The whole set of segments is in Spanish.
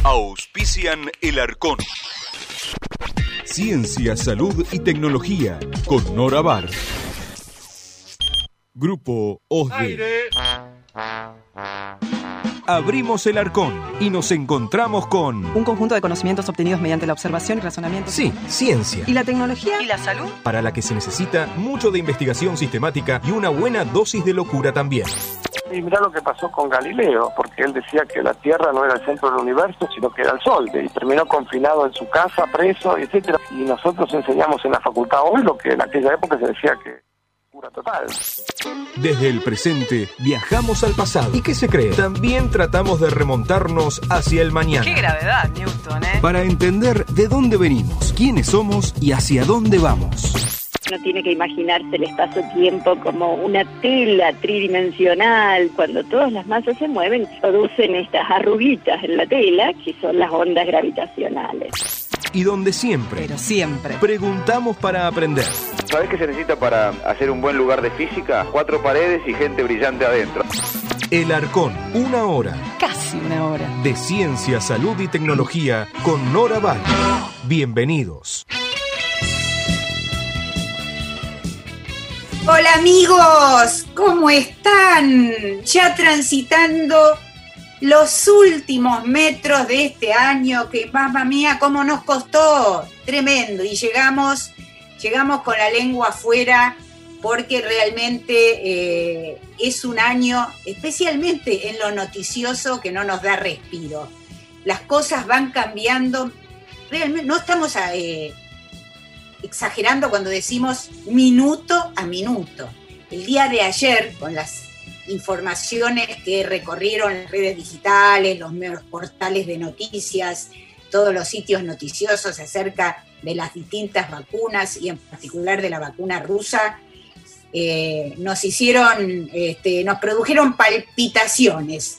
Auspician El Arcón. Ciencia, salud y tecnología con Nora Bar. Grupo OSDE. Abrimos El Arcón y nos encontramos con un conjunto de conocimientos obtenidos mediante la observación y razonamiento. Sí, ciencia. ¿Y la tecnología? ¿Y la salud? Para la que se necesita mucho de investigación sistemática y una buena dosis de locura también. Y mirá lo que pasó con Galileo, porque él decía que la Tierra no era el centro del universo, sino que era el Sol, y terminó confinado en su casa, preso, etcétera. Y nosotros enseñamos en la facultad hoy lo que en aquella época se decía que pura total. Desde el presente viajamos al pasado. ¿Y qué se cree? También tratamos de remontarnos hacia el mañana. ¡Qué gravedad, Newton, Para entender de dónde venimos, quiénes somos y hacia dónde vamos. Uno tiene que imaginarse el espacio-tiempo como una tela tridimensional. Cuando todas las masas se mueven, producen estas arruguitas en la tela, que son las ondas gravitacionales. Y donde siempre, pero siempre, preguntamos para aprender. ¿Sabés qué se necesita para hacer un buen lugar de física? 4 paredes y gente brillante adentro. El Arcón, 1 hora. Casi 1 hora. De ciencia, salud y tecnología con Nora Val. Bienvenidos. Hola amigos, ¿cómo están? Ya transitando los últimos metros de este año, que mamma mía, cómo nos costó, tremendo, y llegamos con la lengua afuera, porque realmente es un año, especialmente en lo noticioso, que no nos da respiro. Las cosas van cambiando, realmente no estamos exagerando cuando decimos minuto a minuto. El día de ayer, con las informaciones que recorrieron las redes digitales, los portales de noticias, todos los sitios noticiosos acerca de las distintas vacunas y en particular de la vacuna rusa, nos produjeron palpitaciones.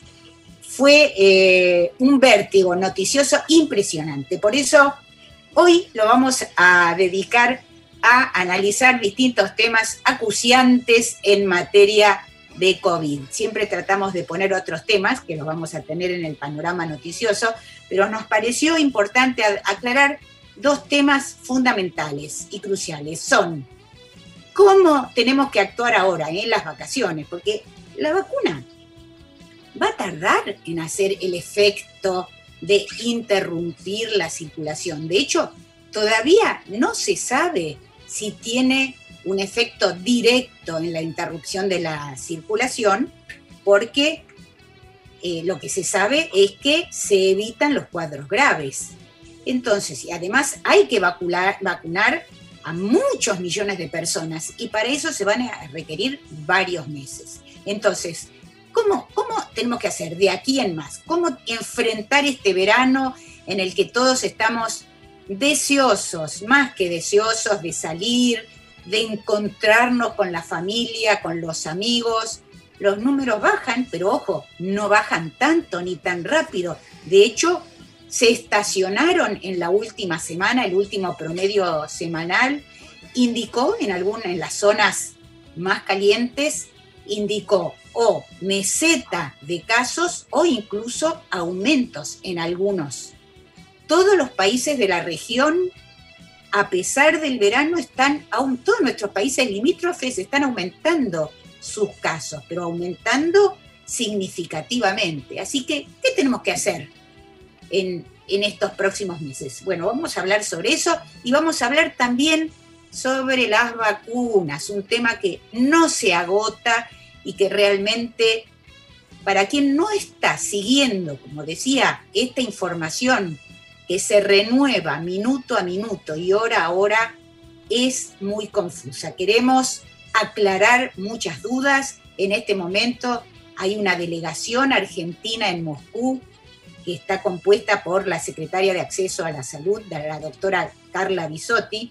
Fue un vértigo noticioso impresionante. Por eso hoy lo vamos a dedicar a analizar distintos temas acuciantes en materia de COVID. Siempre tratamos de poner otros temas que los vamos a tener en el panorama noticioso, pero nos pareció importante aclarar 2 temas fundamentales y cruciales. Son cómo tenemos que actuar ahora en las vacaciones, porque la vacuna va a tardar en hacer el efecto de interrumpir la circulación. De hecho, todavía no se sabe si tiene un efecto directo en la interrupción de la circulación, porque lo que se sabe es que se evitan los cuadros graves. Entonces, y además hay que vacunar a muchos millones de personas, y para eso se van a requerir varios meses. Entonces, ¿Cómo tenemos que hacer de aquí en más? ¿Cómo enfrentar este verano en el que todos estamos deseosos, más que deseosos, de salir, de encontrarnos con la familia, con los amigos? Los números bajan, pero ojo, no bajan tanto ni tan rápido. De hecho, se estacionaron en la última semana, el último promedio semanal indicó en las zonas más calientes, indicó o meseta de casos o incluso aumentos en algunos. Todos los países de la región, a pesar del verano, todos nuestros países limítrofes están aumentando sus casos, pero aumentando significativamente. Así que, ¿qué tenemos que hacer en estos próximos meses? Bueno, vamos a hablar sobre eso y vamos a hablar también sobre las vacunas, un tema que no se agota y que realmente, para quien no está siguiendo, como decía, esta información que se renueva minuto a minuto y hora a hora, es muy confusa. Queremos aclarar muchas dudas. En este momento hay una delegación argentina en Moscú que está compuesta por la secretaria de Acceso a la Salud, la doctora Carla Bisotti,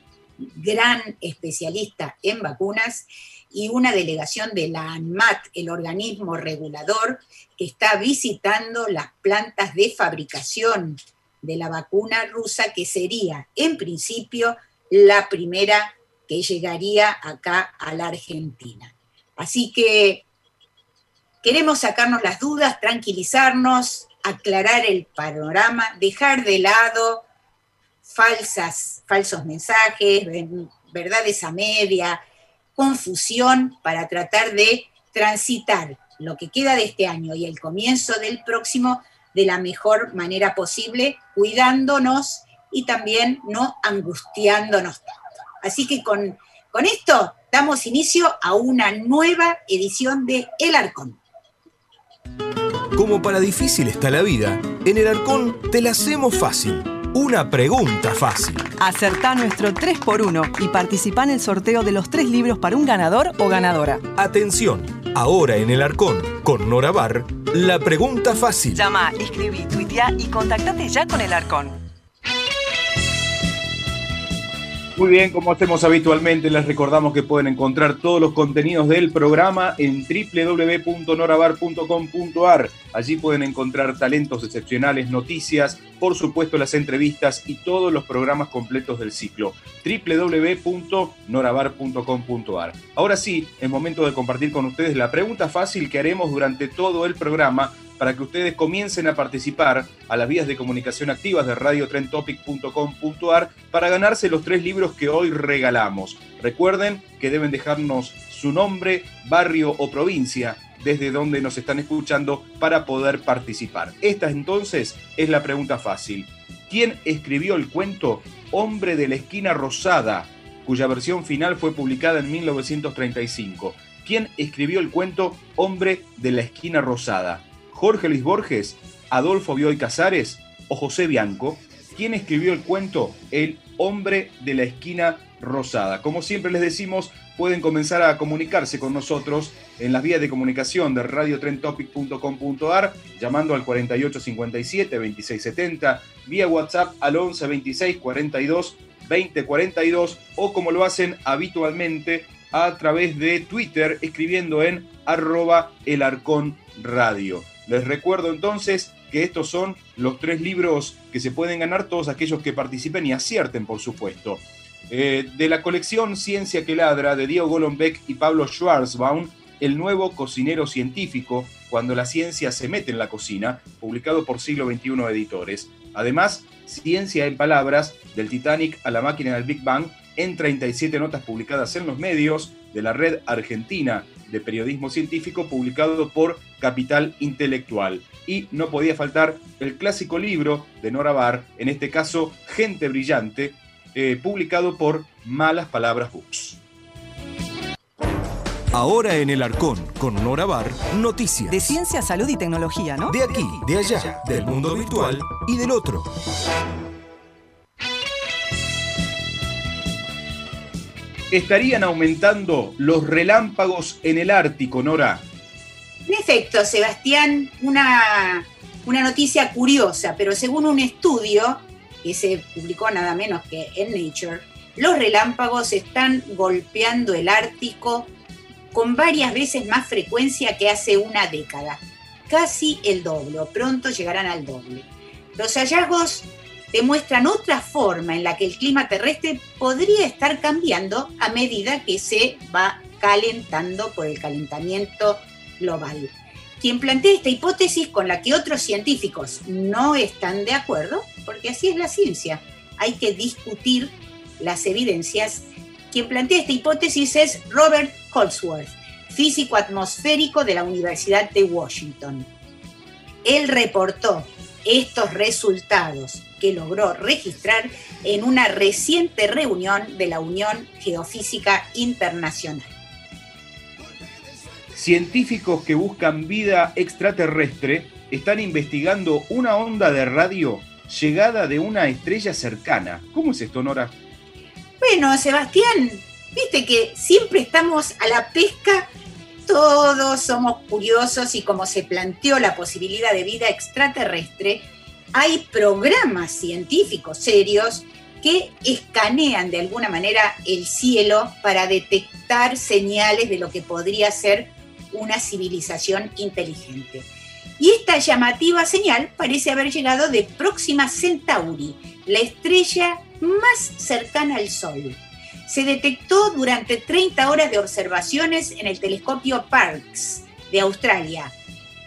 gran especialista en vacunas, y una delegación de la ANMAT, el organismo regulador, que está visitando las plantas de fabricación de la vacuna rusa, que sería, en principio, la primera que llegaría acá a la Argentina. Así que queremos sacarnos las dudas, tranquilizarnos, aclarar el panorama, dejar de lado falsos mensajes, verdades a media, confusión, para tratar de transitar lo que queda de este año y el comienzo del próximo de la mejor manera posible, cuidándonos y también no angustiándonos tanto. Así que con esto damos inicio a una nueva edición de El Arcón. Como para difícil está la vida, en El Arcón te la hacemos fácil. Una pregunta fácil. Acertá nuestro 3x1 y participá en el sorteo de los 3 libros para un ganador o ganadora. Atención, ahora en El Arcón, con Nora Bar, la pregunta fácil. Llama, escribí, tuitea y contactate ya con El Arcón. Muy bien, como hacemos habitualmente, les recordamos que pueden encontrar todos los contenidos del programa en www.norabar.com.ar. Allí pueden encontrar talentos excepcionales, noticias, por supuesto las entrevistas y todos los programas completos del ciclo. www.norabar.com.ar. Ahora sí, es momento de compartir con ustedes la pregunta fácil que haremos durante todo el programa, para que ustedes comiencen a participar a las vías de comunicación activas de radiotrentopic.com.ar para ganarse los 3 libros que hoy regalamos. Recuerden que deben dejarnos su nombre, barrio o provincia desde donde nos están escuchando para poder participar. Esta entonces es la pregunta fácil. ¿Quién escribió el cuento Hombre de la Esquina Rosada, cuya versión final fue publicada en 1935? ¿Quién escribió el cuento Hombre de la Esquina Rosada? ¿Jorge Luis Borges, Adolfo Bioy Casares o José Bianco? ¿Quién escribió el cuento El Hombre de la Esquina Rosada? Como siempre les decimos, pueden comenzar a comunicarse con nosotros en las vías de comunicación de radiotrentopic.com.ar, llamando al 4857-2670, vía WhatsApp al 1126-42-2042, o como lo hacen habitualmente a través de Twitter, escribiendo en @elarconradio. Les recuerdo entonces que estos son los 3 libros que se pueden ganar todos aquellos que participen y acierten, por supuesto. De la colección Ciencia que Ladra, de Diego Golombek y Pablo Schwarzbaum, El nuevo cocinero científico, cuando la ciencia se mete en la cocina, publicado por Siglo XXI Editores. Además, Ciencia en Palabras, del Titanic a la máquina del Big Bang, en 37 notas publicadas en los medios, de la Red Argentina de Periodismo Científico, publicado por Capital Intelectual. Y no podía faltar el clásico libro de Nora Bar, en este caso Gente Brillante, publicado por Malas Palabras Books. Ahora en El Arcón, con Nora Bar, noticias. De ciencia, salud y tecnología, ¿no? De aquí, de allá, del mundo virtual y del otro. ¿Estarían aumentando los relámpagos en el Ártico, Nora? En efecto, Sebastián, una noticia curiosa, pero según un estudio que se publicó nada menos que en Nature, los relámpagos están golpeando el Ártico con varias veces más frecuencia que hace una década. Casi el doble, o pronto llegarán al doble. Los hallazgos demuestran otra forma en la que el clima terrestre podría estar cambiando a medida que se va calentando por el calentamiento global. Quien plantea esta hipótesis, con la que otros científicos no están de acuerdo, porque así es la ciencia, hay que discutir las evidencias. Quien plantea esta hipótesis es Robert Holdsworth, físico atmosférico de la Universidad de Washington. Él reportó estos resultados que logró registrar en una reciente reunión de la Unión Geofísica Internacional. Científicos que buscan vida extraterrestre están investigando una onda de radio llegada de una estrella cercana. ¿Cómo es esto, Nora? Bueno, Sebastián, viste que siempre estamos a la pesca, todos somos curiosos, y como se planteó la posibilidad de vida extraterrestre, hay programas científicos serios que escanean de alguna manera el cielo para detectar señales de lo que podría ser una civilización inteligente. Y esta llamativa señal parece haber llegado de Próxima Centauri, la estrella más cercana al Sol. Se detectó durante 30 horas de observaciones en el telescopio Parkes de Australia.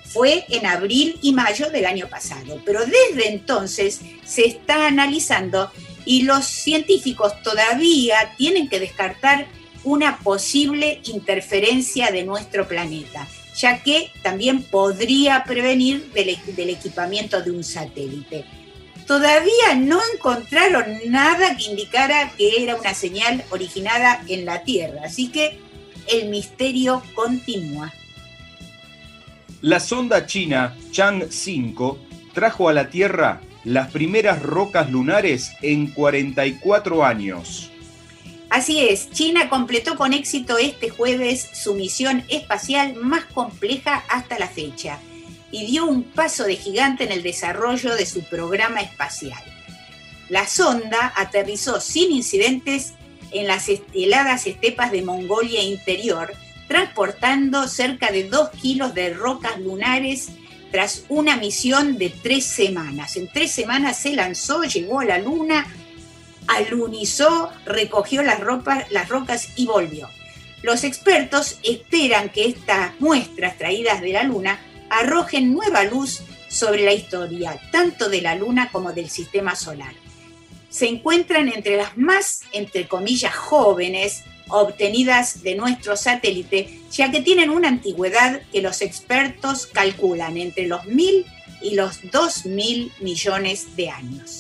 fue en abril y mayo del año pasado, pero desde entonces se está analizando y los científicos todavía tienen que descartar una posible interferencia de nuestro planeta, ya que también podría prevenir del equipamiento de un satélite. Todavía no encontraron nada que indicara que era una señal originada en la Tierra, así que el misterio continúa. La sonda china Chang 5 trajo a la Tierra las primeras rocas lunares en 44 años. Así es, China completó con éxito este jueves su misión espacial más compleja hasta la fecha y dio un paso de gigante en el desarrollo de su programa espacial. La sonda aterrizó sin incidentes en las heladas estepas de Mongolia Interior, transportando cerca de 2 kilos de rocas lunares tras una misión de 3 semanas. En 3 semanas se lanzó, llegó a la Luna, alunizó, recogió las rocas y volvió. Los expertos esperan que estas muestras traídas de la Luna arrojen nueva luz sobre la historia, tanto de la Luna como del Sistema Solar. Se encuentran entre las más, entre comillas, jóvenes obtenidas de nuestro satélite, ya que tienen una antigüedad que los expertos calculan entre los 1.000 y los 2.000 millones de años.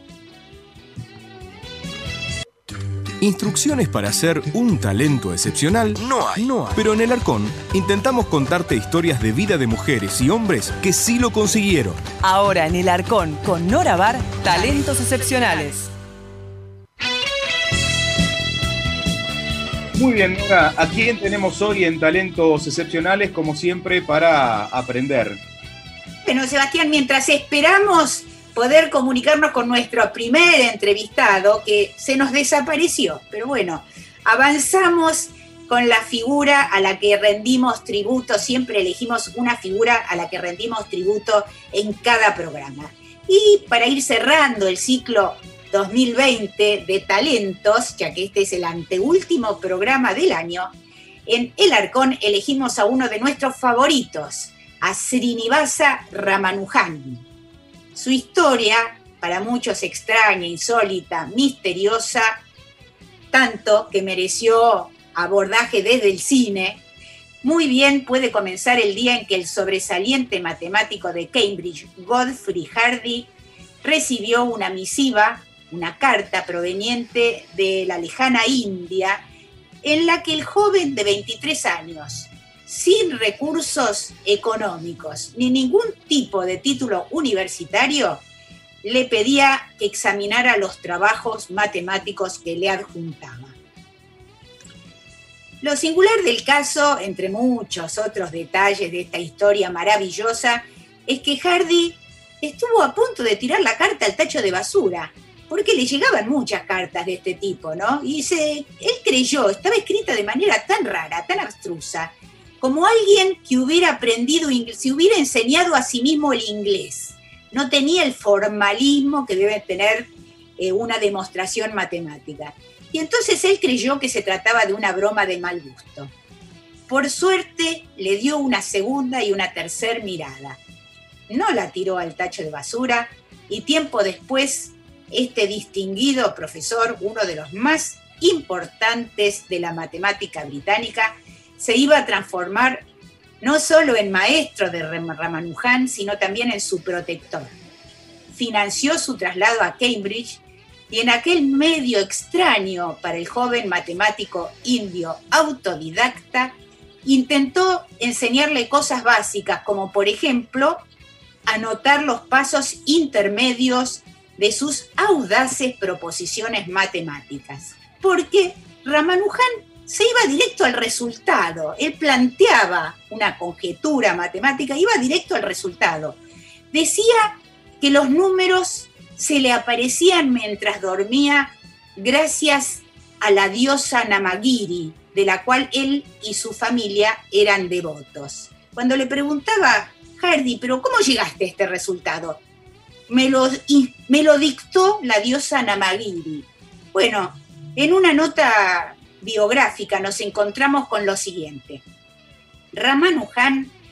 Instrucciones para ser un talento excepcional no hay. Pero en El Arcón intentamos contarte historias de vida de mujeres y hombres que sí lo consiguieron. Ahora en El Arcón, con Nora Bar, talentos excepcionales. Muy bien, Nora, ¿a quién tenemos hoy en Talentos Excepcionales, como siempre, para aprender? Bueno, Sebastián, mientras esperamos poder comunicarnos con nuestro primer entrevistado, que se nos desapareció, pero bueno, avanzamos con la figura a la que rendimos tributo, siempre elegimos una figura a la que rendimos tributo en cada programa. Y para ir cerrando el ciclo 2020 de talentos, ya que este es el anteúltimo programa del año, en El Arcón elegimos a uno de nuestros favoritos, a Srinivasa Ramanujan. Su historia, para muchos extraña, insólita, misteriosa, tanto que mereció abordaje desde el cine, muy bien puede comenzar el día en que el sobresaliente matemático de Cambridge, Godfrey Hardy, recibió una misiva, una carta proveniente de la lejana India, en la que el joven de 23 años, sin recursos económicos ni ningún tipo de título universitario, le pedía que examinara los trabajos matemáticos que le adjuntaba. Lo singular del caso, entre muchos otros detalles de esta historia maravillosa, es que Hardy estuvo a punto de tirar la carta al tacho de basura, porque le llegaban muchas cartas de este tipo, ¿no? Y él creyó, estaba escrita de manera tan rara, tan abstrusa, como alguien que hubiera aprendido inglés, se hubiera enseñado a sí mismo el inglés. No tenía el formalismo que debe tener una demostración matemática. Y entonces él creyó que se trataba de una broma de mal gusto. Por suerte, le dio una segunda y una tercera mirada. No la tiró al tacho de basura y tiempo después, este distinguido profesor, uno de los más importantes de la matemática británica, se iba a transformar no solo en maestro de Ramanujan, sino también en su protector. Financió su traslado a Cambridge y en aquel medio extraño para el joven matemático indio autodidacta, intentó enseñarle cosas básicas, como por ejemplo, anotar los pasos intermedios de sus audaces proposiciones matemáticas. Porque Ramanujan se iba directo al resultado. Él planteaba una conjetura matemática, iba directo al resultado. Decía que los números se le aparecían mientras dormía gracias a la diosa Namagiri, de la cual él y su familia eran devotos. Cuando le preguntaba Hardy, ¿pero cómo llegaste a este resultado? Me lo dictó la diosa Namagiri. Bueno, en una nota biográfica nos encontramos con lo siguiente. Ramanujan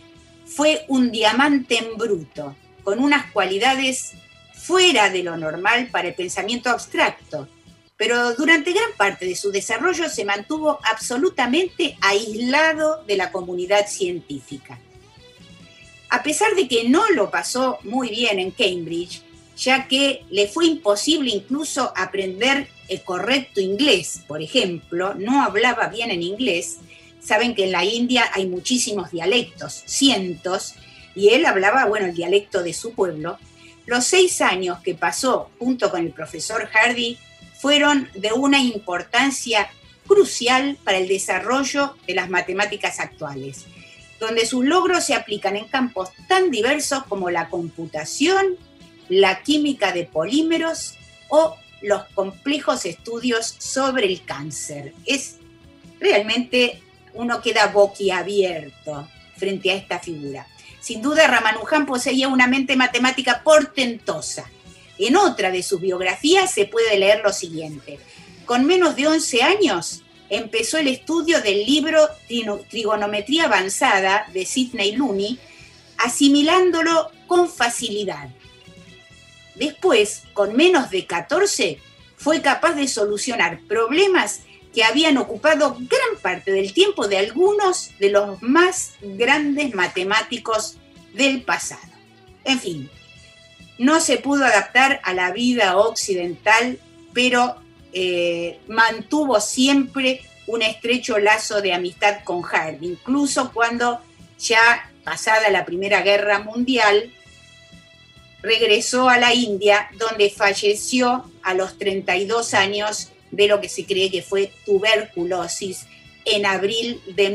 fue un diamante en bruto, con unas cualidades fuera de lo normal para el pensamiento abstracto, pero durante gran parte de su desarrollo se mantuvo absolutamente aislado de la comunidad científica. A pesar de que no lo pasó muy bien en Cambridge, ya que le fue imposible incluso aprender el correcto inglés, por ejemplo, no hablaba bien en inglés. Saben que en la India hay muchísimos dialectos, cientos, y él hablaba, el dialecto de su pueblo. Los 6 años que pasó junto con el profesor Hardy fueron de una importancia crucial para el desarrollo de las matemáticas actuales, donde sus logros se aplican en campos tan diversos como la computación, la química de polímeros o los complejos estudios sobre el cáncer. Es realmente, uno queda boquiabierto frente a esta figura. Sin duda, Ramanujan poseía una mente matemática portentosa. En otra de sus biografías se puede leer lo siguiente: con menos de 11 años empezó el estudio del libro Trigonometría Avanzada de Sidney Looney, asimilándolo con facilidad. Después, con menos de 14, fue capaz de solucionar problemas que habían ocupado gran parte del tiempo de algunos de los más grandes matemáticos del pasado. En fin, no se pudo adaptar a la vida occidental, pero mantuvo siempre un estrecho lazo de amistad con Hardy, incluso cuando ya pasada la Primera Guerra Mundial, regresó a la India, donde falleció a los 32 años de lo que se cree que fue tuberculosis en abril de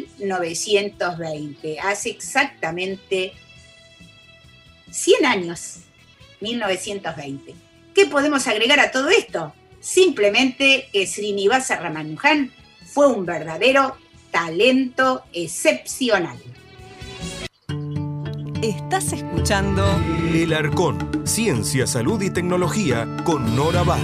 1920, hace exactamente 100 años, 1920. ¿Qué podemos agregar a todo esto? Simplemente que Srinivasa Ramanujan fue un verdadero talento excepcional. Estás escuchando El Arcón, Ciencia, Salud y Tecnología con Nora Bar.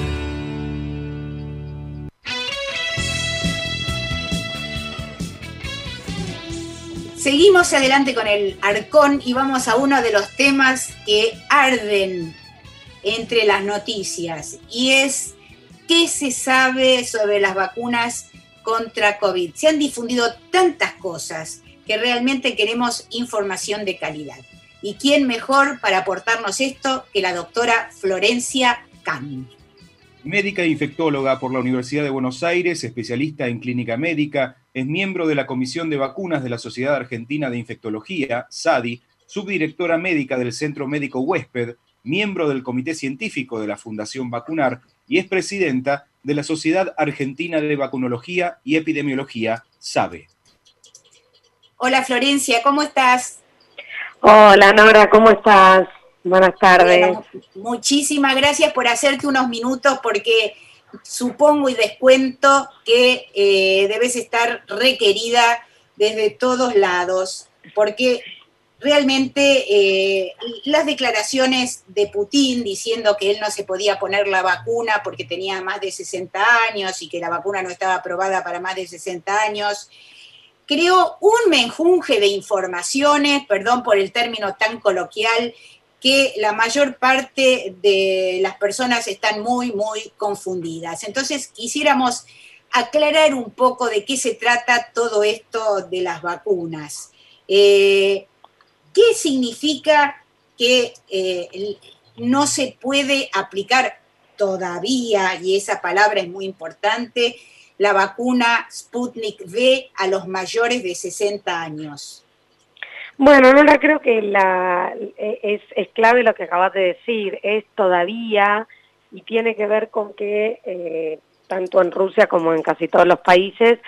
Seguimos adelante con el Arcón y vamos a uno de los temas que arden entre las noticias, y es ¿qué se sabe sobre las vacunas contra COVID? Se han difundido tantas cosas que realmente queremos información de calidad. ¿Y quién mejor para aportarnos esto que la doctora Florencia Can? Médica e infectóloga por la Universidad de Buenos Aires, especialista en clínica médica, es miembro de la Comisión de Vacunas de la Sociedad Argentina de Infectología, SADI, subdirectora médica del Centro Médico Huésped, miembro del Comité Científico de la Fundación Vacunar y es presidenta de la Sociedad Argentina de Vacunología y Epidemiología, SAVE. Hola Florencia, ¿cómo estás? Hola Nora, ¿cómo estás? Buenas tardes. Bueno, muchísimas gracias por hacerte unos minutos, porque supongo y descuento que debes estar requerida desde todos lados, porque realmente las declaraciones de Putin diciendo que él no se podía poner la vacuna porque tenía más de 60 años y que la vacuna no estaba aprobada para más de 60 años, creó un menjunje de informaciones, perdón por el término tan coloquial, que la mayor parte de las personas están muy, muy confundidas. Entonces, quisiéramos aclarar un poco de qué se trata todo esto de las vacunas. ¿Qué significa que no se puede aplicar todavía, y esa palabra es muy importante, la vacuna Sputnik V a los mayores de 60 años? Bueno, Nora, creo que es clave lo que acabas de decir, es todavía, y tiene que ver con que tanto en Rusia como en casi todos los países,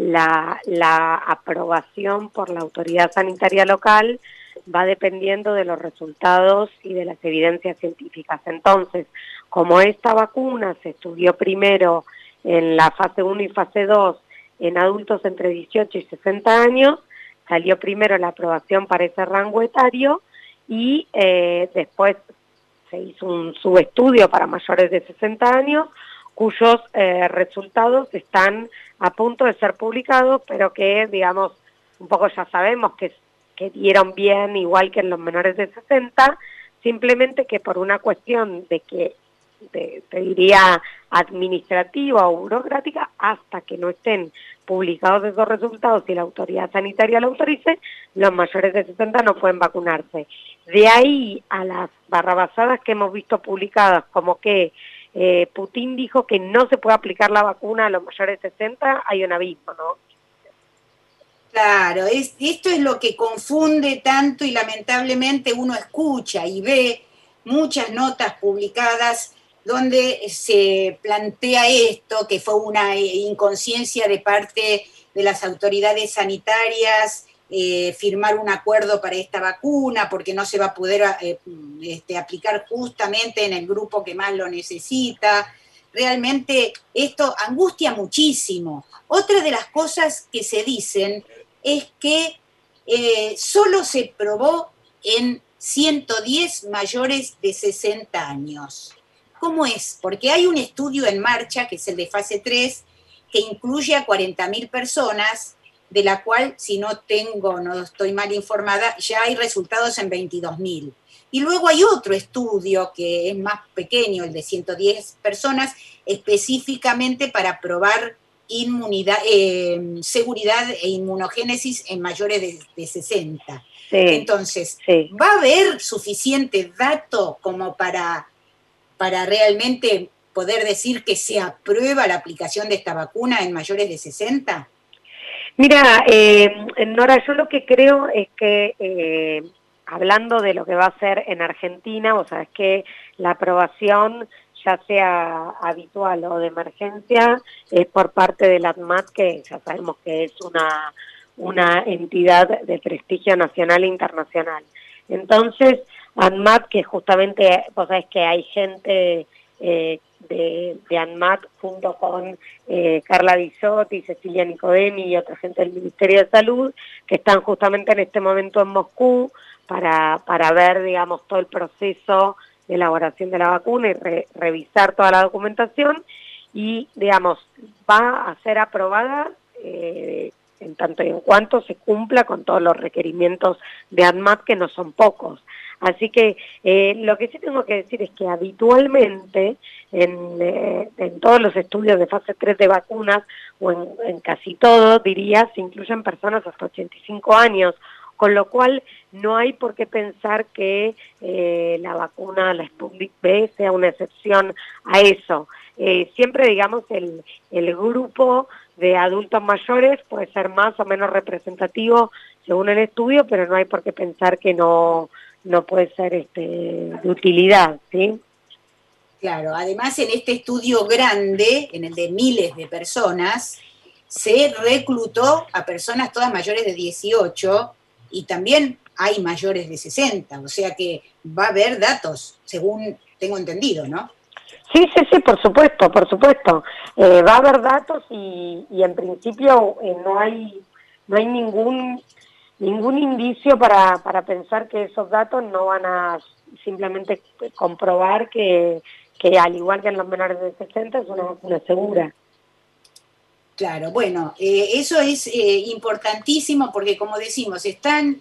la aprobación por la autoridad sanitaria local va dependiendo de los resultados y de las evidencias científicas. Entonces, como esta vacuna se estudió primero en la fase 1 y fase 2 en adultos entre 18 y 60 años, salió primero la aprobación para ese rango etario y después se hizo un subestudio para mayores de 60 años, cuyos resultados están a punto de ser publicados, pero que, digamos, un poco ya sabemos que dieron bien, igual que en los menores de 60, simplemente que por una cuestión te diría administrativa o burocrática, hasta que no estén publicados esos resultados y la autoridad sanitaria lo autorice, los mayores de 60 no pueden vacunarse. De ahí a las barrabasadas que hemos visto publicadas, como que Putin dijo que no se puede aplicar la vacuna a los mayores de 60, hay un abismo, ¿no? Claro, esto es lo que confunde tanto y lamentablemente uno escucha y ve muchas notas publicadas donde se plantea esto, que fue una inconsciencia de parte de las autoridades sanitarias, firmar un acuerdo para esta vacuna porque no se va a poder aplicar justamente en el grupo que más lo necesita. Realmente esto angustia muchísimo. Otra de las cosas que se dicen es que solo se probó en 110 mayores de 60 años. ¿Cómo es? Porque hay un estudio en marcha, que es el de fase 3, que incluye a 40.000 personas, de la cual, si no estoy mal informada, ya hay resultados en 22.000. Y luego hay otro estudio que es más pequeño, el de 110 personas, específicamente para probar seguridad e inmunogénesis en mayores de 60. Sí. Entonces, sí. ¿Va a haber suficiente dato como para realmente poder decir que se aprueba la aplicación de esta vacuna en mayores de 60? Mira, Nora, yo lo que creo es que, hablando de lo que va a ser en Argentina, o sea, es que la aprobación, ya sea habitual o de emergencia, es por parte del ANMAT, que ya sabemos que es una entidad de prestigio nacional e internacional. Entonces, ANMAT, que justamente, vos sabés que hay gente de ANMAT junto con Carla Bisotti, Cecilia Nicodemi y otra gente del Ministerio de Salud, que están justamente en este momento en Moscú para ver, digamos, todo el proceso de elaboración de la vacuna y revisar toda la documentación y, digamos, va a ser aprobada en tanto y en cuanto se cumpla con todos los requerimientos de ANMAT, que no son pocos. Así que lo que sí tengo que decir es que habitualmente en todos los estudios de fase 3 de vacunas, o en casi todos, diría, se incluyen personas hasta 85 años, con lo cual no hay por qué pensar que la vacuna, la Sputnik V, sea una excepción a eso. Siempre, digamos, el grupo de adultos mayores puede ser más o menos representativo según el estudio, pero no hay por qué pensar que no puede ser de utilidad, ¿sí? Claro, además en este estudio grande, en el de miles de personas, se reclutó a personas todas mayores de 18 y también hay mayores de 60, o sea que va a haber datos, según tengo entendido, ¿no? Sí, por supuesto. Va a haber datos y en principio no hay ningún indicio para pensar que esos datos no van a simplemente comprobar que al igual que en los menores de 60 es una vacuna segura. Claro, bueno, eso es importantísimo porque, como decimos, están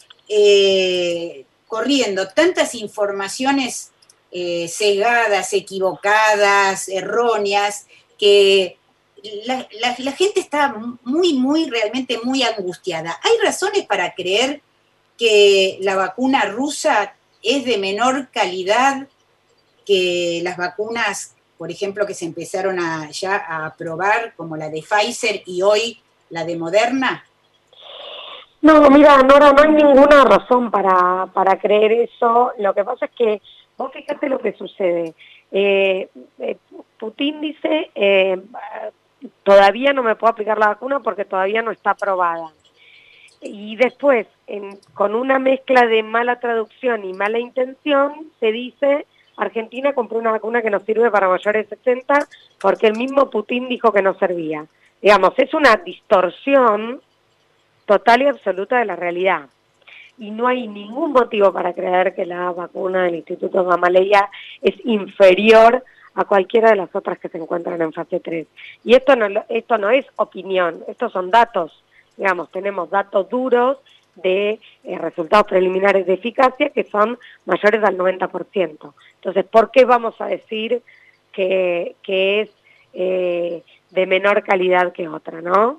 corriendo tantas informaciones sesgadas, equivocadas, erróneas, que la gente está realmente muy angustiada. ¿Hay razones para creer que la vacuna rusa es de menor calidad que las vacunas, por ejemplo, que se empezaron ya a probar, como la de Pfizer y hoy la de Moderna? No, mira, Nora, no hay ninguna razón para creer eso. Lo que pasa es que, vos fíjate lo que sucede. Putin dice, todavía no me puedo aplicar la vacuna porque todavía no está aprobada. Y después, con una mezcla de mala traducción y mala intención, se dice, Argentina compró una vacuna que no sirve para mayores de 60 porque el mismo Putin dijo que no servía. Digamos, es una distorsión total y absoluta de la realidad. Y no hay ningún motivo para creer que la vacuna del Instituto Gamaleya es inferior a cualquiera de las otras que se encuentran en fase 3. Y esto no es opinión, estos son datos. Digamos, tenemos datos duros de resultados preliminares de eficacia que son mayores al 90%. Entonces, ¿por qué vamos a decir que es de menor calidad que otra, no?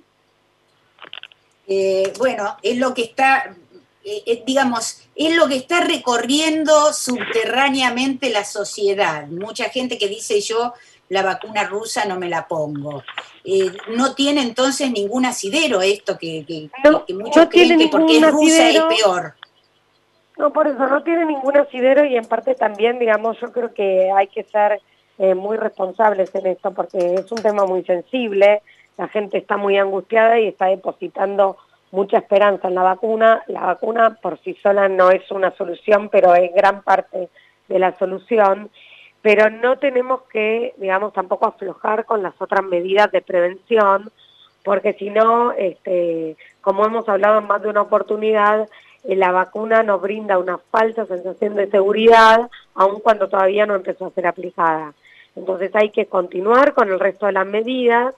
Bueno, es lo que está, digamos, es lo que está recorriendo subterráneamente la sociedad. Mucha gente que dice yo la vacuna rusa no me la pongo. No tiene entonces ningún asidero esto que muchos creen que porque es rusa es peor. No, por eso no tiene ningún asidero y en parte también, digamos, yo creo que hay que ser muy responsables en esto porque es un tema muy sensible, la gente está muy angustiada y está depositando mucha esperanza en la vacuna. La vacuna por sí sola no es una solución, pero es gran parte de la solución, pero no tenemos que, digamos, tampoco aflojar con las otras medidas de prevención, porque si no, como hemos hablado en más de una oportunidad, la vacuna nos brinda una falsa sensación de seguridad, aun cuando todavía no empezó a ser aplicada. Entonces hay que continuar con el resto de las medidas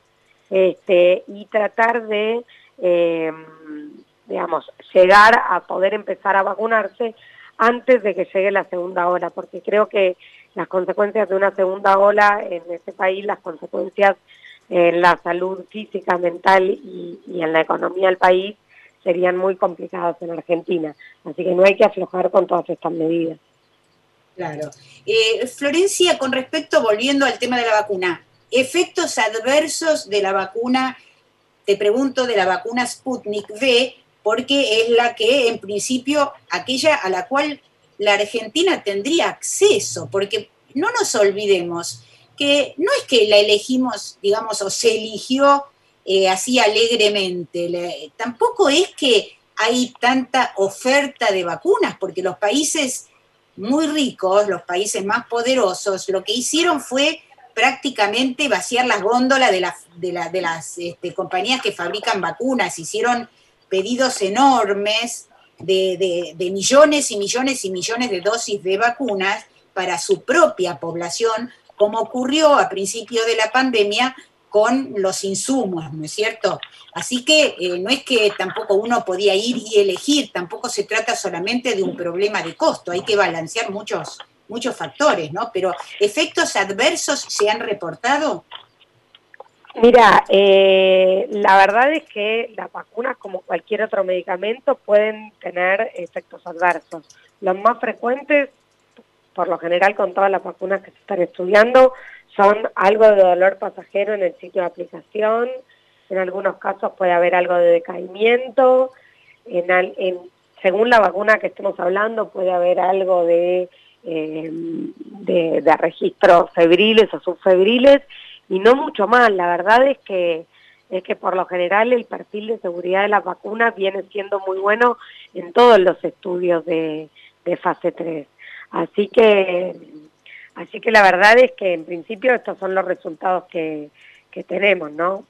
y tratar de, digamos, llegar a poder empezar a vacunarse antes de que llegue la segunda ola, porque creo que las consecuencias de una segunda ola en este país, las consecuencias en la salud física, mental y en la economía del país serían muy complicadas en Argentina. Así que no hay que aflojar con todas estas medidas. Claro. Florencia, con respecto, volviendo al tema de la vacuna, efectos adversos de la vacuna, te pregunto de la vacuna Sputnik V, porque es la que en principio, aquella a la cual la Argentina tendría acceso, porque no nos olvidemos que no es que la elegimos, digamos, o se eligió así alegremente, tampoco es que hay tanta oferta de vacunas, porque los países muy ricos, los países más poderosos, lo que hicieron fue prácticamente vaciar las góndolas de las compañías que fabrican vacunas, hicieron pedidos enormes de millones y millones y millones de dosis de vacunas para su propia población, como ocurrió a principio de la pandemia con los insumos, ¿no es cierto? Así que no es que tampoco uno podía ir y elegir, tampoco se trata solamente de un problema de costo, hay que balancear muchos factores, ¿no? Pero ¿efectos adversos se han reportado? Mira, la verdad es que las vacunas, como cualquier otro medicamento, pueden tener efectos adversos. Los más frecuentes, por lo general con todas las vacunas que se están estudiando, son algo de dolor pasajero en el sitio de aplicación, en algunos casos puede haber algo de decaimiento, según la vacuna que estemos hablando puede haber algo de registros febriles o subfebriles, y no mucho más. La verdad es que por lo general el perfil de seguridad de las vacunas viene siendo muy bueno en todos los estudios de fase 3. Así que la verdad es que en principio estos son los resultados que tenemos, ¿no?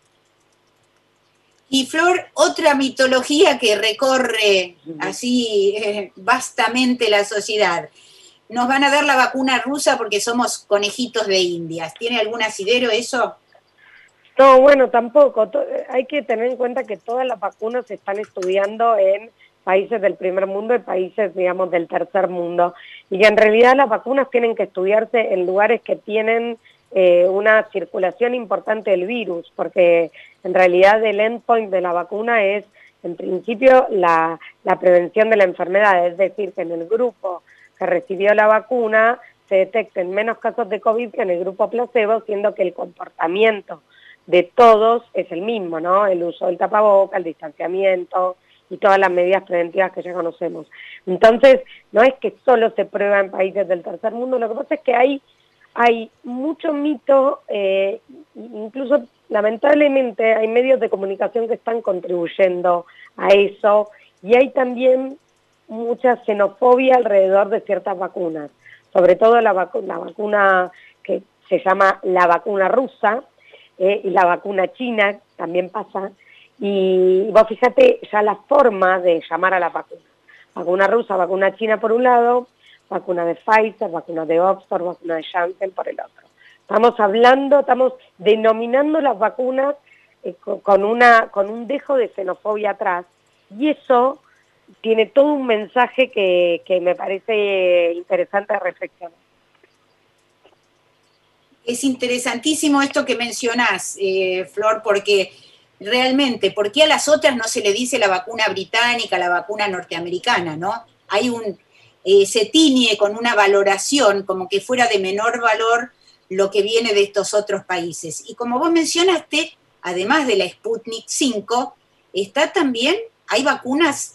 Y Flor, otra mitología que recorre así vastamente la sociedad. Nos van a dar la vacuna rusa porque somos conejitos de Indias. ¿Tiene algún asidero eso? No, bueno, tampoco. Hay que tener en cuenta que todas las vacunas se están estudiando en países del primer mundo y países, digamos, del tercer mundo. Y que en realidad las vacunas tienen que estudiarse en lugares que tienen una circulación importante del virus, porque en realidad el endpoint de la vacuna es, en principio, la prevención de la enfermedad, es decir, que en el grupo que recibió la vacuna se detecten menos casos de COVID que en el grupo placebo, siendo que el comportamiento de todos es el mismo, ¿no? El uso del tapaboca, el distanciamiento y todas las medidas preventivas que ya conocemos. Entonces, no es que solo se prueba en países del tercer mundo, lo que pasa es que hay mucho mito, incluso lamentablemente hay medios de comunicación que están contribuyendo a eso, y hay también mucha xenofobia alrededor de ciertas vacunas, sobre todo la vacuna que se llama la vacuna rusa, y la vacuna china también pasa, y vos fíjate ya la forma de llamar a la vacuna rusa, vacuna china por un lado, vacuna de Pfizer, vacuna de Oxford, vacuna de Janssen por el otro. Estamos denominando las vacunas con un dejo de xenofobia atrás, y eso tiene todo un mensaje que me parece interesante reflexionar. Es interesantísimo esto que mencionás, Flor, porque realmente, ¿por qué a las otras no se le dice la vacuna británica, la vacuna norteamericana, no? Se tiñe con una valoración como que fuera de menor valor lo que viene de estos otros países. Y como vos mencionaste, además de la Sputnik 5, está también, hay vacunas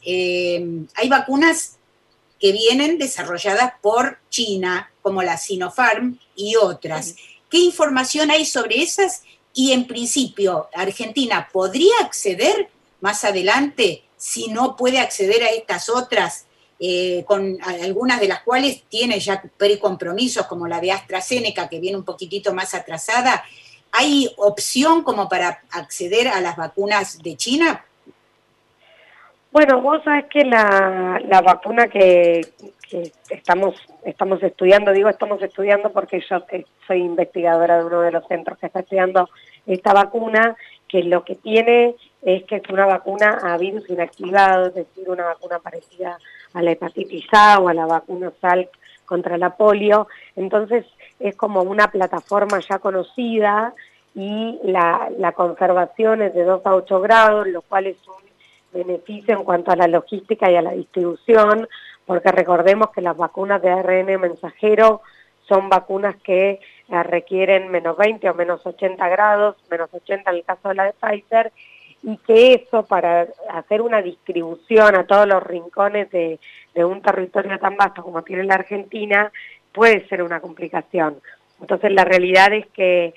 que vienen desarrolladas por China, como la Sinopharm y otras. ¿Qué información hay sobre esas? Y en principio, ¿Argentina podría acceder más adelante si no puede acceder a estas otras, con algunas de las cuales tiene ya precompromisos, como la de AstraZeneca, que viene un poquitito más atrasada? ¿Hay opción como para acceder a las vacunas de China? Bueno, vos sabés que la vacuna que estamos estudiando, estamos estudiando porque yo soy investigadora de uno de los centros que está estudiando esta vacuna, que lo que tiene es que es una vacuna a virus inactivado, es decir, una vacuna parecida a la hepatitis A o a la vacuna Salk contra la polio. Entonces es como una plataforma ya conocida y la conservación es de 2 a 8 grados, lo cual es un beneficio en cuanto a la logística y a la distribución, porque recordemos que las vacunas de ARN mensajero son vacunas que requieren menos 20 o menos 80 grados, menos 80 en el caso de la de Pfizer, y que eso para hacer una distribución a todos los rincones de un territorio tan vasto como tiene la Argentina puede ser una complicación. Entonces la realidad es que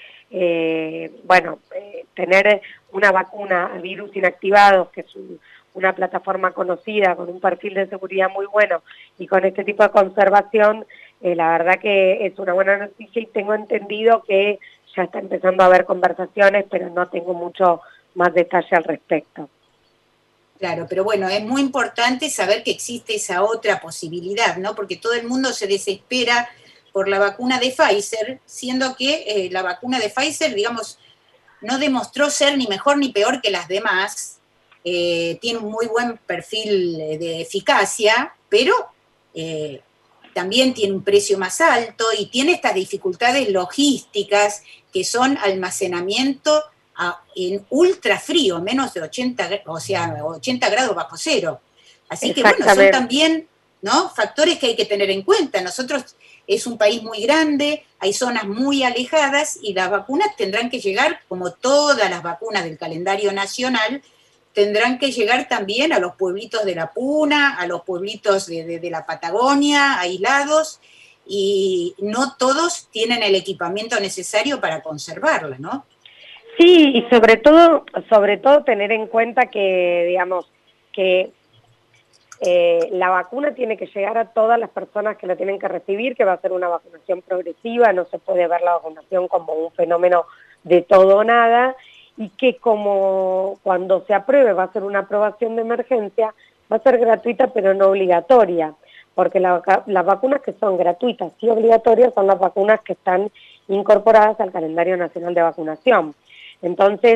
tener una vacuna a virus inactivados, que es una plataforma conocida, con un perfil de seguridad muy bueno y con este tipo de conservación, la verdad que es una buena noticia y tengo entendido que ya está empezando a haber conversaciones, pero no tengo mucho más detalle al respecto. Claro, pero bueno, es muy importante saber que existe esa otra posibilidad, ¿no? Porque todo el mundo se desespera por la vacuna de Pfizer, siendo que la vacuna de Pfizer, digamos, no demostró ser ni mejor ni peor que las demás, tiene un muy buen perfil de eficacia, pero también tiene un precio más alto y tiene estas dificultades logísticas que son almacenamiento en ultra frío, menos de 80 grados bajo cero. Así que bueno, son también, ¿no?, factores que hay que tener en cuenta. Nosotros es un país muy grande, hay zonas muy alejadas y las vacunas tendrán que llegar, como todas las vacunas del calendario nacional, tendrán que llegar también a los pueblitos de la Puna, a los pueblitos de la Patagonia, aislados, y no todos tienen el equipamiento necesario para conservarla, ¿no? Sí, y sobre todo tener en cuenta que, digamos, que la vacuna tiene que llegar a todas las personas que la tienen que recibir, que va a ser una vacunación progresiva, no se puede ver la vacunación como un fenómeno de todo o nada, y que como cuando se apruebe va a ser una aprobación de emergencia, va a ser gratuita pero no obligatoria, porque las vacunas que son gratuitas y obligatorias son las vacunas que están incorporadas al calendario nacional de vacunación. Entonces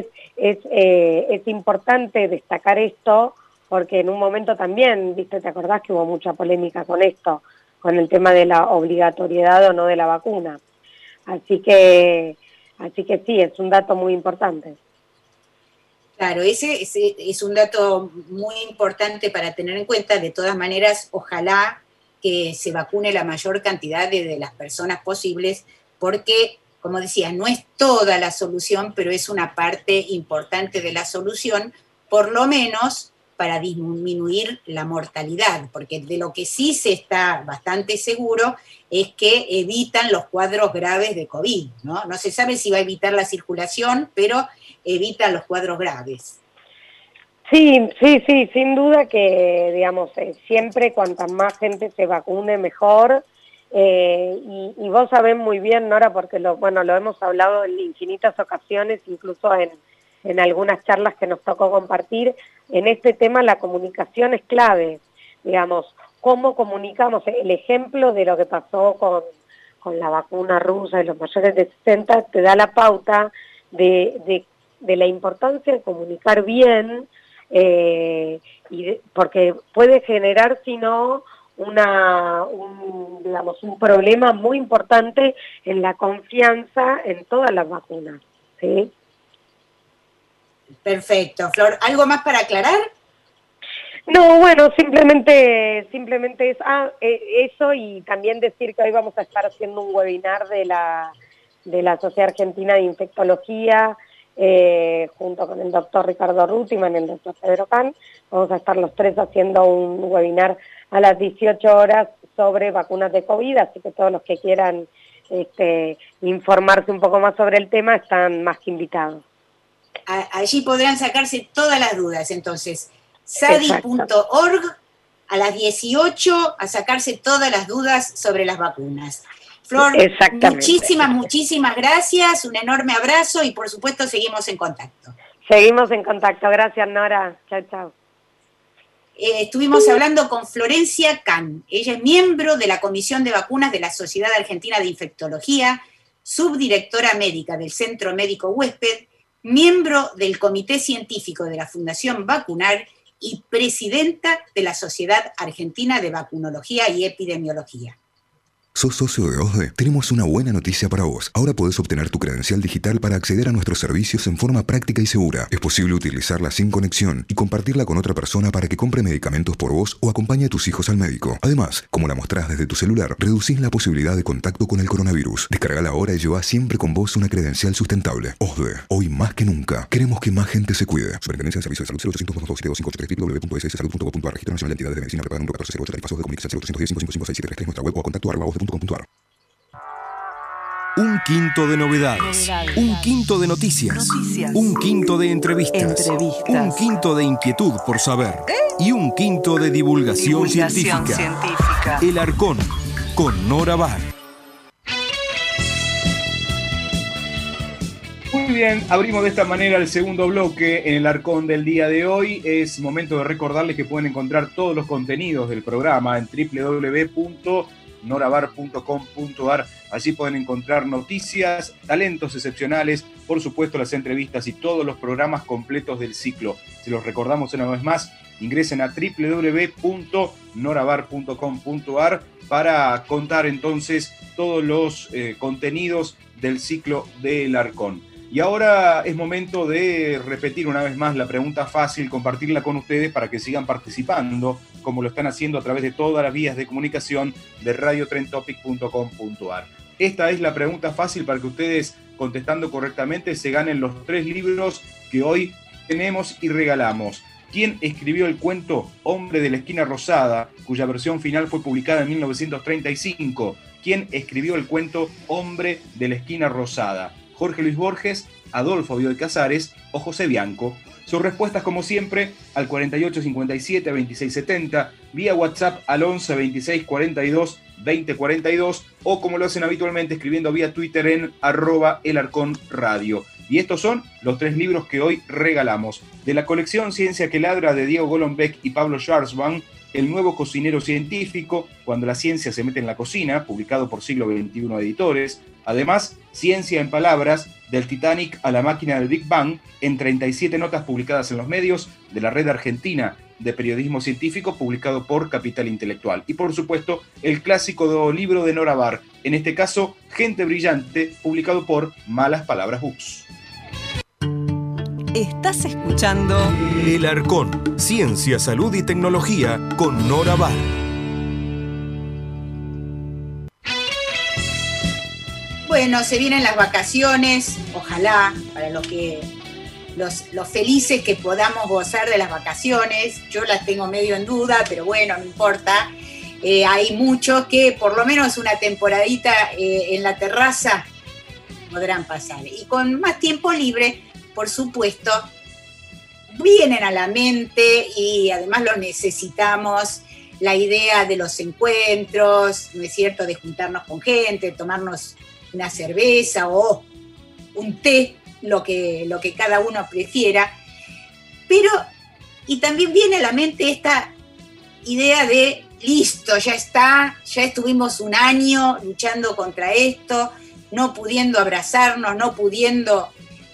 es importante destacar esto, porque en un momento también, ¿viste? ¿Te acordás que hubo mucha polémica con esto, con el tema de la obligatoriedad o no de la vacuna? Así que sí, es un dato muy importante. Claro, ese es un dato muy importante para tener en cuenta. De todas maneras, ojalá que se vacune la mayor cantidad de las personas posibles, porque, como decía, no es toda la solución, pero es una parte importante de la solución, por lo menos para disminuir la mortalidad, porque de lo que sí se está bastante seguro es que evitan los cuadros graves de COVID, ¿no? No se sabe si va a evitar la circulación, pero evitan los cuadros graves. Sí, sin duda que, digamos, siempre cuanta más gente se vacune mejor, y vos sabés muy bien, Nora, porque lo hemos hablado en infinitas ocasiones, incluso en algunas charlas que nos tocó compartir, en este tema la comunicación es clave, digamos, cómo comunicamos. El ejemplo de lo que pasó con la vacuna rusa y los mayores de 60 te da la pauta de la importancia de comunicar bien porque puede generar, si no, un problema muy importante en la confianza en todas las vacunas, ¿sí? Perfecto. Flor, ¿algo más para aclarar? No, bueno, simplemente es eso, y también decir que hoy vamos a estar haciendo un webinar de la Sociedad Argentina de Infectología, junto con el doctor Ricardo Rutiman y el doctor Pedro Can. Vamos a estar los tres haciendo un webinar a las 18 horas sobre vacunas de COVID, así que todos los que quieran informarse un poco más sobre el tema están más que invitados. Allí podrán sacarse todas las dudas, entonces, sadi.org a las 18 a sacarse todas las dudas sobre las vacunas. Flor, muchísimas gracias, un enorme abrazo y por supuesto seguimos en contacto. Seguimos en contacto, gracias Nora, chao. Estuvimos hablando con Florencia Can, ella es miembro de la Comisión de Vacunas de la Sociedad Argentina de Infectología, subdirectora médica del Centro Médico Huésped, miembro del Comité Científico de la Fundación Vacunar y presidenta de la Sociedad Argentina de Vacunología y Epidemiología. ¿Sos socio de OSDE? Tenemos una buena noticia para vos. Ahora podés obtener tu credencial digital para acceder a nuestros servicios en forma práctica y segura. Es posible utilizarla sin conexión y compartirla con otra persona para que compre medicamentos por vos o acompañe a tus hijos al médico. Además, como la mostrás desde tu celular, reducís la posibilidad de contacto con el coronavirus. Descargala ahora y llevá siempre con vos una credencial sustentable. OSDE, hoy más que nunca, queremos que más gente se cuide. Superintendencia de Servicios de Salud 0800-227-2583 www.sssalud.com.ar. Registro Nacional de Entidades de Medicina preparado número 1408 tarifazos de comunicación 0810-555-673 nuestra web o a contacto@osde.com.ar. Un quinto de novedades, un quinto de noticias, un quinto de entrevistas, un quinto de inquietud por saber y un quinto de divulgación científica. El Arcón, con Nora Bar. Muy bien, abrimos de esta manera el segundo bloque en el Arcón del día de hoy. Es momento de recordarles que pueden encontrar todos los contenidos del programa en www.norabar.com.ar. Allí pueden encontrar noticias, talentos excepcionales, por supuesto las entrevistas y todos los programas completos del ciclo. Se los recordamos una vez más, ingresen a www.norabar.com.ar para contar entonces todos los contenidos del ciclo del Arcón. Y ahora es momento de repetir una vez más la pregunta fácil, compartirla con ustedes para que sigan participando, como lo están haciendo a través de todas las vías de comunicación de radiotrentopic.com.ar. Esta es la pregunta fácil para que ustedes, contestando correctamente, se ganen los 3 libros que hoy tenemos y regalamos. ¿Quién escribió el cuento Hombre de la Esquina Rosada, cuya versión final fue publicada en 1935? ¿Quién escribió el cuento Hombre de la Esquina Rosada? ¿Jorge Luis Borges, Adolfo Bioy Casares o José Bianco? Sus respuestas, como siempre, al 4857 2670, vía WhatsApp al 11 26 42 20 42, o como lo hacen habitualmente escribiendo vía Twitter en @elarconradio. Y estos son los 3 libros que hoy regalamos. De la colección Ciencia que Ladra de Diego Golombek y Pablo Schwarzman, El nuevo cocinero científico, cuando la ciencia se mete en la cocina, publicado por Siglo XXI Editores. Además, Ciencia en Palabras, del Titanic a la máquina del Big Bang, en 37 notas publicadas en los medios, de la Red Argentina de Periodismo Científico, publicado por Capital Intelectual. Y por supuesto, el clásico libro de Nora Bar, en este caso, Gente Brillante, publicado por Malas Palabras Books. Estás escuchando El Arcón, Ciencia, Salud y Tecnología con Nora Bar. Bueno, se vienen las vacaciones, ojalá, para los felices que podamos gozar de las vacaciones. Yo las tengo medio en duda, pero bueno, no importa. Hay muchos que por lo menos una temporadita en la terraza podrán pasar. Y con más tiempo libre, por supuesto, vienen a la mente, y además lo necesitamos, la idea de los encuentros, ¿no es cierto?, de juntarnos con gente, tomarnos una cerveza o un té, lo que cada uno prefiera. Pero, y también viene a la mente esta idea de, listo, ya está, ya estuvimos un año luchando contra esto, no pudiendo abrazarnos, no pudiendo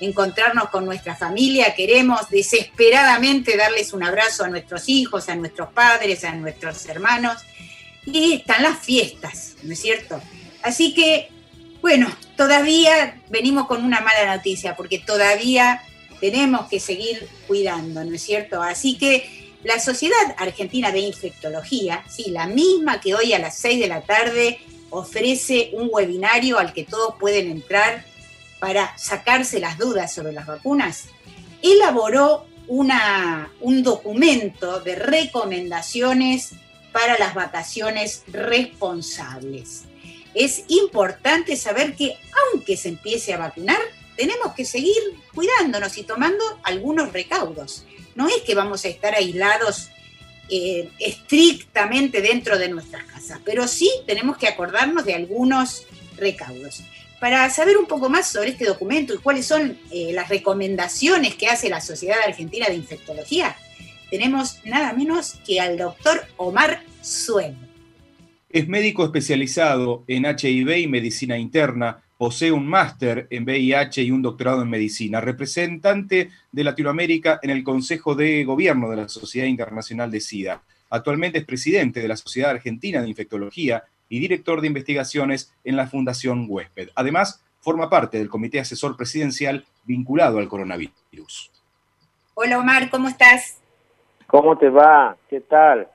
encontrarnos con nuestra familia, queremos desesperadamente darles un abrazo a nuestros hijos, a nuestros padres, a nuestros hermanos, y están las fiestas, ¿no es cierto? Así que, bueno, todavía venimos con una mala noticia, porque todavía tenemos que seguir cuidando, ¿no es cierto? Así que la Sociedad Argentina de Infectología, sí, la misma que hoy a las 6 de la tarde ofrece un webinario al que todos pueden entrar para sacarse las dudas sobre las vacunas, elaboró un documento de recomendaciones para las vacaciones responsables. Es importante saber que, aunque se empiece a vacunar, tenemos que seguir cuidándonos y tomando algunos recaudos. No es que vamos a estar aislados estrictamente dentro de nuestras casas, pero sí tenemos que acordarnos de algunos recaudos. Para saber un poco más sobre este documento y cuáles son las recomendaciones que hace la Sociedad Argentina de Infectología, tenemos nada menos que al doctor Omar Sueno. Es médico especializado en HIV y medicina interna, posee un máster en VIH y un doctorado en medicina, representante de Latinoamérica en el Consejo de Gobierno de la Sociedad Internacional de SIDA. Actualmente es presidente de la Sociedad Argentina de Infectología y director de investigaciones en la Fundación Huésped. Además, forma parte del Comité Asesor Presidencial vinculado al coronavirus. Hola Omar, ¿cómo estás? ¿Cómo te va? ¿Qué tal?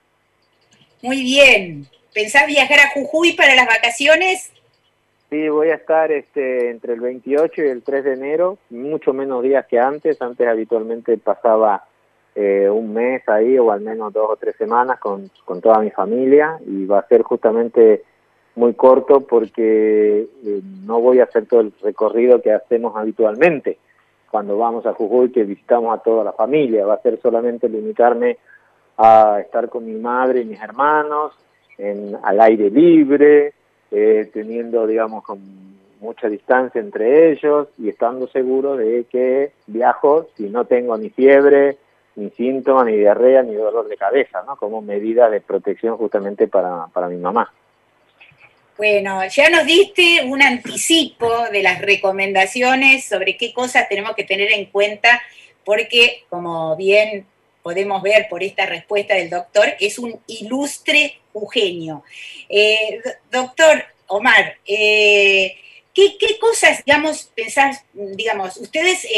Muy bien. ¿Pensás viajar a Jujuy para las vacaciones? Sí, voy a estar entre el 28 y el 3 de enero, mucho menos días que antes. Antes habitualmente pasaba un mes ahí, o al menos 2 o 3 semanas con toda mi familia, y va a ser justamente muy corto porque no voy a hacer todo el recorrido que hacemos habitualmente cuando vamos a Jujuy, que visitamos a toda la familia. Va a ser solamente limitarme a estar con mi madre y mis hermanos al aire libre, teniendo, digamos, con mucha distancia entre ellos y estando seguro de que viajo si no tengo ni fiebre, ni síntomas, ni diarrea, ni dolor de cabeza, ¿no? Como medida de protección justamente para mi mamá. Bueno, ya nos diste un anticipo de las recomendaciones sobre qué cosas tenemos que tener en cuenta, porque, como bien podemos ver por esta respuesta del doctor, es un ilustre jujeño. Doctor Omar, ¿qué cosas, digamos, pensás, digamos, ustedes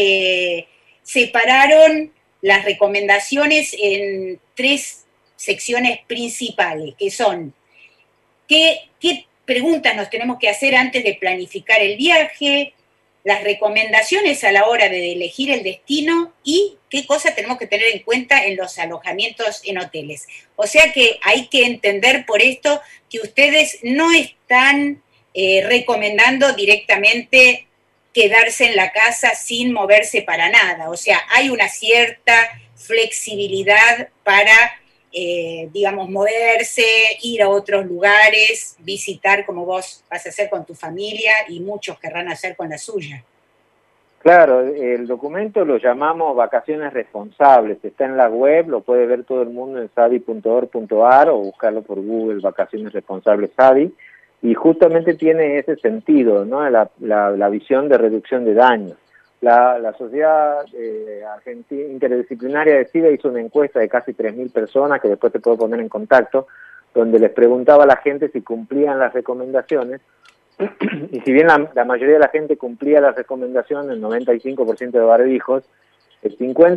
separaron las recomendaciones en 3 secciones principales, que son qué preguntas nos tenemos que hacer antes de planificar el viaje, las recomendaciones a la hora de elegir el destino y qué cosas tenemos que tener en cuenta en los alojamientos en hoteles. O sea que hay que entender por esto que ustedes no están recomendando directamente quedarse en la casa sin moverse para nada. O sea, hay una cierta flexibilidad para, digamos, moverse, ir a otros lugares, visitar como vos vas a hacer con tu familia y muchos querrán hacer con la suya. Claro, el documento lo llamamos Vacaciones Responsables, está en la web, lo puede ver todo el mundo en sadi.org.ar o buscarlo por Google, Vacaciones Responsables Sadi, y justamente tiene ese sentido, ¿no? La visión de reducción de daños. La Sociedad Argentina Interdisciplinaria de SIDA hizo una encuesta de casi 3.000 personas, que después te puedo poner en contacto, donde les preguntaba a la gente si cumplían las recomendaciones, y si bien la mayoría de la gente cumplía las recomendaciones, el 95% de barbijos, el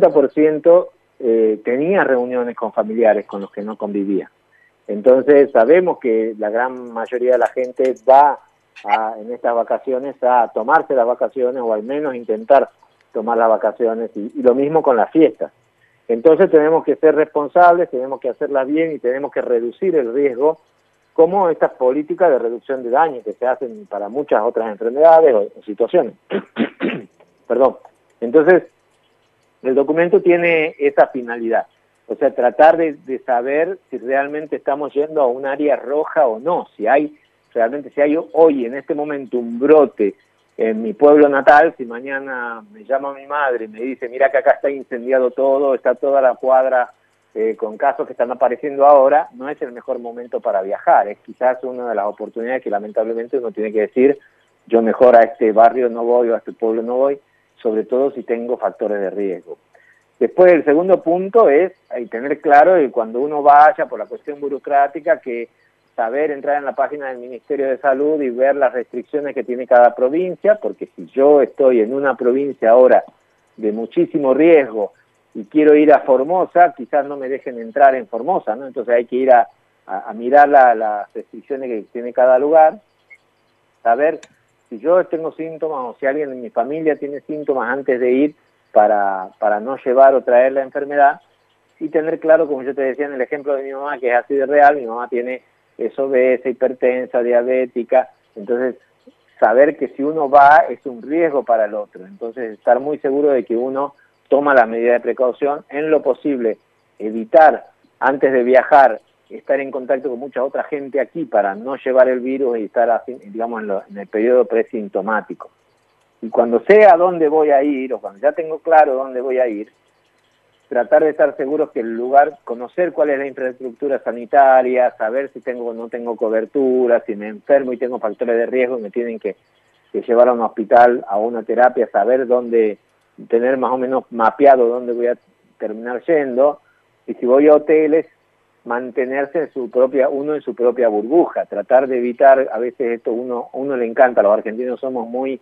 50% tenía reuniones con familiares con los que no convivía. Entonces sabemos que la gran mayoría de la gente va en estas vacaciones a tomarse las vacaciones, o al menos intentar tomar las vacaciones, y lo mismo con las fiestas. Entonces tenemos que ser responsables, tenemos que hacerlas bien y tenemos que reducir el riesgo, como estas políticas de reducción de daño que se hacen para muchas otras enfermedades o situaciones. Perdón. Entonces, el documento tiene esa finalidad, o sea, tratar de saber si realmente estamos yendo a un área roja o no, si hay hoy en este momento un brote en mi pueblo natal, si mañana me llama mi madre y me dice, mira que acá está incendiado todo, está toda la cuadra con casos que están apareciendo ahora, no es el mejor momento para viajar, es quizás una de las oportunidades que lamentablemente uno tiene que decir, yo mejor a este barrio no voy o a este pueblo no voy, sobre todo si tengo factores de riesgo. Después, el segundo punto es tener claro que cuando uno vaya por la cuestión burocrática, que saber entrar en la página del Ministerio de Salud y ver las restricciones que tiene cada provincia, porque si yo estoy en una provincia ahora de muchísimo riesgo y quiero ir a Formosa, quizás no me dejen entrar en Formosa, ¿no? Entonces hay que ir a mirar las restricciones que tiene cada lugar, saber si yo tengo síntomas o si alguien en mi familia tiene síntomas antes de ir para no llevar o traer la enfermedad, y tener claro, como yo te decía en el ejemplo de mi mamá, que es así de real, mi mamá es obesa, hipertensa, diabética, entonces saber que si uno va es un riesgo para el otro, entonces estar muy seguro de que uno toma las medidas de precaución, en lo posible evitar antes de viajar estar en contacto con mucha otra gente aquí para no llevar el virus y estar así, digamos en el periodo presintomático. Y cuando sé a dónde voy a ir, o cuando ya tengo claro dónde voy a ir, tratar de estar seguros que el lugar, conocer cuál es la infraestructura sanitaria, saber si tengo o no tengo cobertura, si me enfermo y tengo factores de riesgo y me tienen que llevar a un hospital, a una terapia, saber dónde, tener más o menos mapeado dónde voy a terminar yendo, y si voy a hoteles, mantenerse en su propia burbuja, tratar de evitar, a veces esto uno le encanta, los argentinos somos muy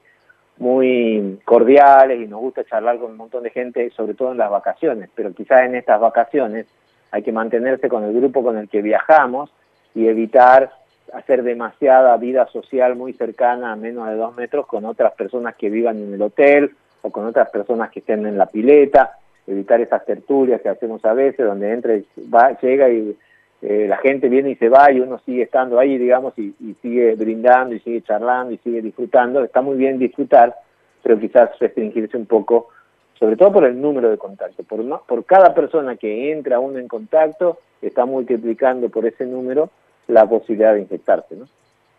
cordiales y nos gusta charlar con un montón de gente, sobre todo en las vacaciones, pero quizás en estas vacaciones hay que mantenerse con el grupo con el que viajamos y evitar hacer demasiada vida social muy cercana a menos de 2 metros con otras personas que vivan en el hotel o con otras personas que estén en la pileta, evitar esas tertulias que hacemos a veces, donde llega y la gente viene y se va y uno sigue estando ahí, digamos, y sigue brindando y sigue charlando y sigue disfrutando. Está muy bien disfrutar, pero quizás restringirse un poco, sobre todo por el número de contactos. Por cada persona que entra uno en contacto, está multiplicando por ese número la posibilidad de infectarse, ¿no?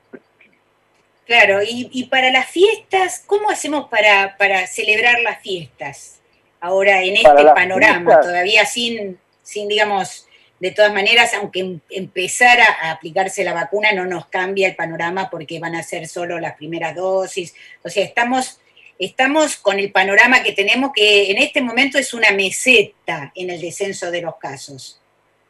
Claro, y para las fiestas, ¿cómo hacemos para celebrar las fiestas? Ahora, en este panorama, fiestas, todavía sin, digamos, de todas maneras, aunque empezara a aplicarse la vacuna, no nos cambia el panorama porque van a ser solo las primeras dosis. O sea, estamos con el panorama que tenemos, que en este momento es una meseta en el descenso de los casos.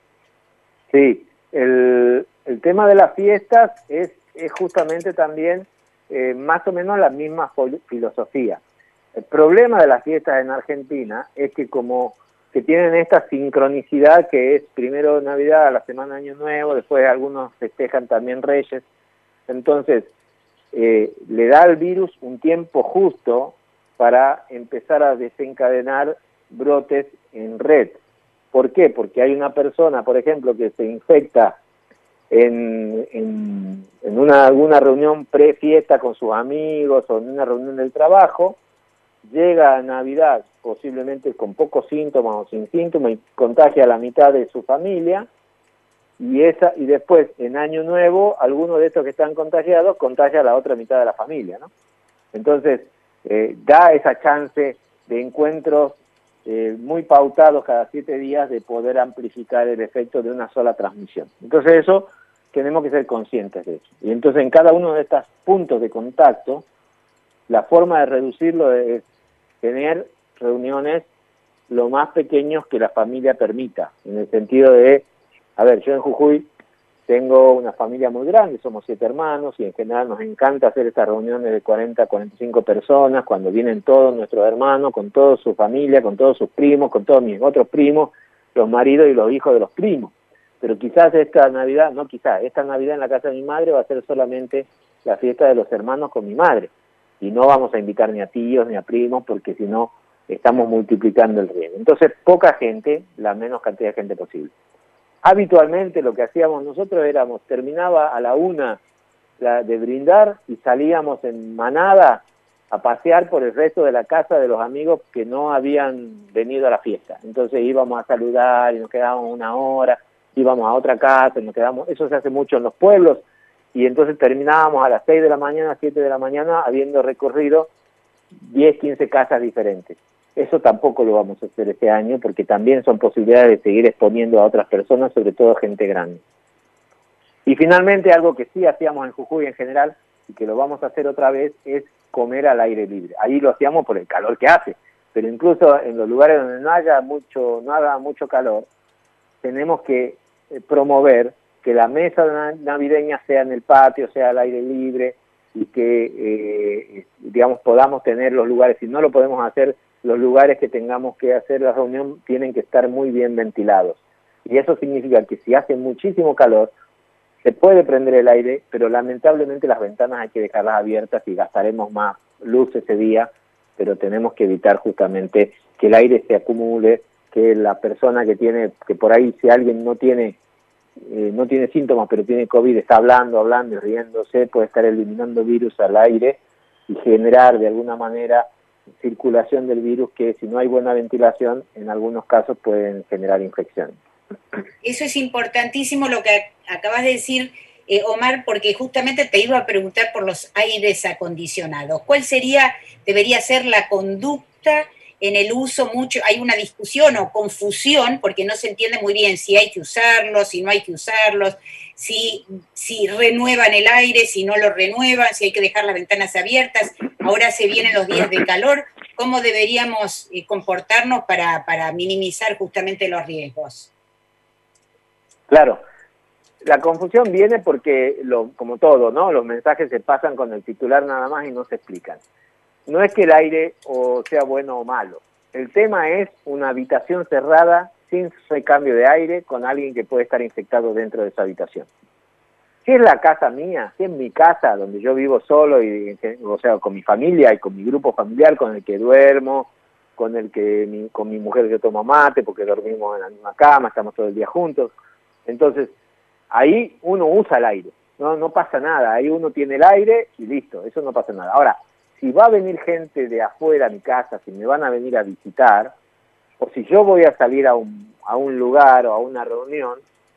Sí, el tema de las fiestas es justamente también más o menos la misma filosofía. El problema de las fiestas en Argentina es que como que tienen esta sincronicidad que es primero Navidad, a la semana Año Nuevo, después algunos festejan también Reyes, entonces le da al virus un tiempo justo para empezar a desencadenar brotes en red. ¿Por qué? Porque hay una persona, por ejemplo, que se infecta en alguna reunión pre-fiesta con sus amigos o en una reunión del trabajo, llega a Navidad posiblemente con pocos síntomas o sin síntomas y contagia a la mitad de su familia, y después en Año Nuevo alguno de estos que están contagiados contagia a la otra mitad de la familia, ¿no? Entonces da esa chance de encuentros muy pautados cada 7 días de poder amplificar el efecto de una sola transmisión. Entonces eso tenemos que ser conscientes de eso. Y entonces en cada uno de estos puntos de contacto, la forma de reducirlo es tener reuniones lo más pequeños que la familia permita, en el sentido de, a ver, yo en Jujuy tengo una familia muy grande, somos 7 hermanos y en general nos encanta hacer estas reuniones de 40 a 45 personas, cuando vienen todos nuestros hermanos, con toda su familia, con todos sus primos, con todos mis otros primos, los maridos y los hijos de los primos. Pero quizás esta Navidad en la casa de mi madre va a ser solamente la fiesta de los hermanos con mi madre. Y no vamos a invitar ni a tíos ni a primos, porque si no estamos multiplicando el riesgo. Entonces, poca gente, la menos cantidad de gente posible. Habitualmente lo que hacíamos nosotros terminaba a la 1 de brindar y salíamos en manada a pasear por el resto de la casa de los amigos que no habían venido a la fiesta. Entonces íbamos a saludar y nos quedábamos 1 hora, íbamos a otra casa y nos quedábamos, eso se hace mucho en los pueblos, y entonces terminábamos a las 6 de la mañana, 7 de la mañana, habiendo recorrido 10, 15 casas diferentes. Eso tampoco lo vamos a hacer este año, porque también son posibilidades de seguir exponiendo a otras personas, sobre todo gente grande. Y finalmente, algo que sí hacíamos en Jujuy en general, y que lo vamos a hacer otra vez, es comer al aire libre. Ahí lo hacíamos por el calor que hace, pero incluso en los lugares donde no haga mucho calor, tenemos que promover que la mesa navideña sea en el patio, sea al aire libre, y que, digamos, podamos tener los lugares. Si no lo podemos hacer, los lugares que tengamos que hacer la reunión tienen que estar muy bien ventilados. Y eso significa que si hace muchísimo calor, se puede prender el aire, pero lamentablemente las ventanas hay que dejarlas abiertas y gastaremos más luz ese día, pero tenemos que evitar justamente que el aire se acumule, que la persona que por ahí, si alguien no tiene síntomas, pero tiene COVID, está hablando y riéndose, puede estar eliminando virus al aire y generar de alguna manera circulación del virus que, si no hay buena ventilación, en algunos casos pueden generar infecciones. Eso es importantísimo lo que acabas de decir, Omar, porque justamente te iba a preguntar por los aires acondicionados. ¿Cuál debería ser la conducta en el uso? Hay una discusión o confusión, porque no se entiende muy bien si hay que usarlos, si no hay que usarlos, si renuevan el aire, si no lo renuevan, si hay que dejar las ventanas abiertas. Ahora se vienen los días de calor. ¿Cómo deberíamos comportarnos para minimizar justamente los riesgos? Claro, la confusión viene porque, como todo, ¿no? Los mensajes se pasan con el titular nada más y no se explican. No es que el aire sea bueno o malo. El tema es una habitación cerrada, sin recambio de aire, con alguien que puede estar infectado dentro de esa habitación. Si es la casa mía, si es mi casa, donde yo vivo solo, o sea, con mi familia y con mi grupo familiar, con el que duermo, con mi mujer yo tomo mate, porque dormimos en la misma cama, estamos todo el día juntos. Entonces, ahí uno usa el aire, no pasa nada, ahí uno tiene el aire y listo, eso no pasa nada. Ahora, si va a venir gente de afuera a mi casa, si me van a venir a visitar, o si yo voy a salir a un lugar o a una reunión,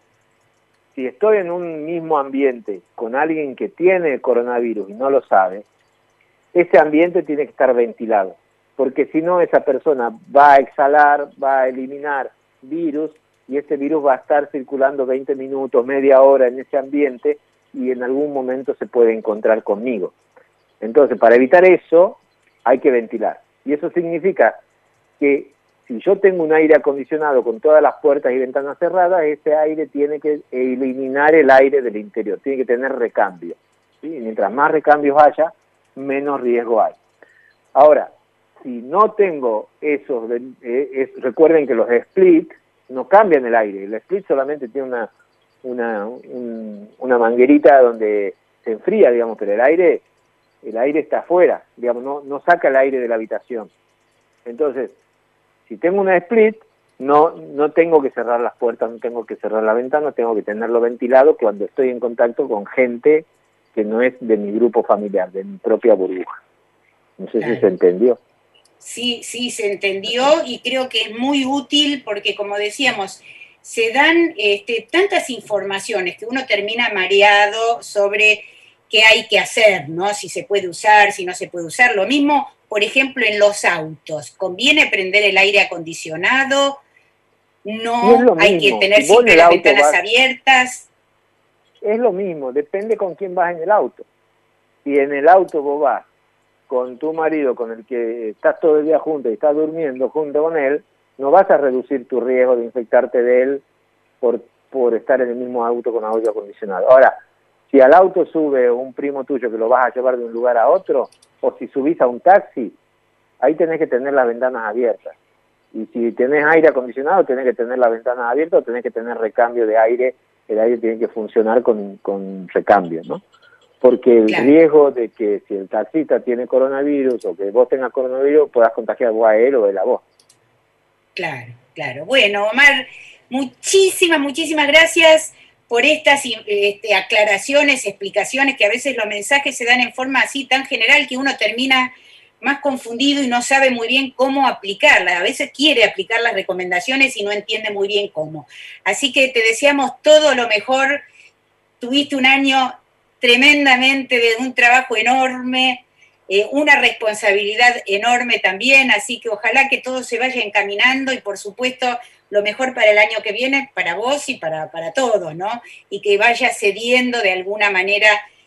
si estoy en un mismo ambiente con alguien que tiene el coronavirus y no lo sabe, ese ambiente tiene que estar ventilado, porque si no, esa persona va a exhalar, va a eliminar virus, y ese virus va a estar circulando 20 minutos, media hora en ese ambiente, y en algún momento se puede encontrar conmigo. Entonces, para evitar eso, hay que ventilar. Y eso significa que si yo tengo un aire acondicionado con todas las puertas y ventanas cerradas, ese aire tiene que eliminar el aire del interior, tiene que tener recambio, ¿sí? Y mientras más recambios haya, menos riesgo hay. Ahora, si no tengo esos, recuerden que los split no cambian el aire, el split solamente tiene una manguerita donde se enfría, digamos, pero el aire está afuera, digamos, no saca el aire de la habitación. Entonces, si tengo una split, no tengo que cerrar las puertas, no tengo que cerrar la ventana, tengo que tenerlo ventilado cuando estoy en contacto con gente que no es de mi grupo familiar, de mi propia burbuja. No sé si se entendió. Sí, se entendió, y creo que es muy útil porque, como decíamos, se dan tantas informaciones que uno termina mareado sobre qué hay que hacer, ¿no? Si se puede usar, si no se puede usar. Lo mismo, por ejemplo, en los autos. ¿Conviene prender el aire acondicionado? No, hay que tener siempre las ventanas abiertas. Es lo mismo, depende con quién vas en el auto. Si en el auto vos vas con tu marido, con el que estás todo el día junto y estás durmiendo junto con él, no vas a reducir tu riesgo de infectarte de él por estar en el mismo auto con aire acondicionado. Ahora, si al auto sube un primo tuyo que lo vas a llevar de un lugar a otro, o si subís a un taxi, ahí tenés que tener las ventanas abiertas. Y si tenés aire acondicionado, tenés que tener las ventanas abiertas, o tenés que tener recambio de aire. El aire tiene que funcionar con recambio, ¿no? Porque el riesgo de que si el taxista tiene coronavirus o que vos tengas coronavirus, puedas contagiar vos a él o él a vos. Claro. Bueno, Omar, muchísimas gracias por estas aclaraciones, explicaciones, que a veces los mensajes se dan en forma así tan general que uno termina más confundido y no sabe muy bien cómo aplicarlas. A veces quiere aplicar las recomendaciones y no entiende muy bien cómo. Así que te deseamos todo lo mejor. Tuviste un año tremendamente de un trabajo enorme, una responsabilidad enorme también, así que ojalá que todo se vaya encaminando y, por supuesto, lo mejor para el año que viene, para vos y para todos, ¿no? Y que vaya cediendo de alguna manera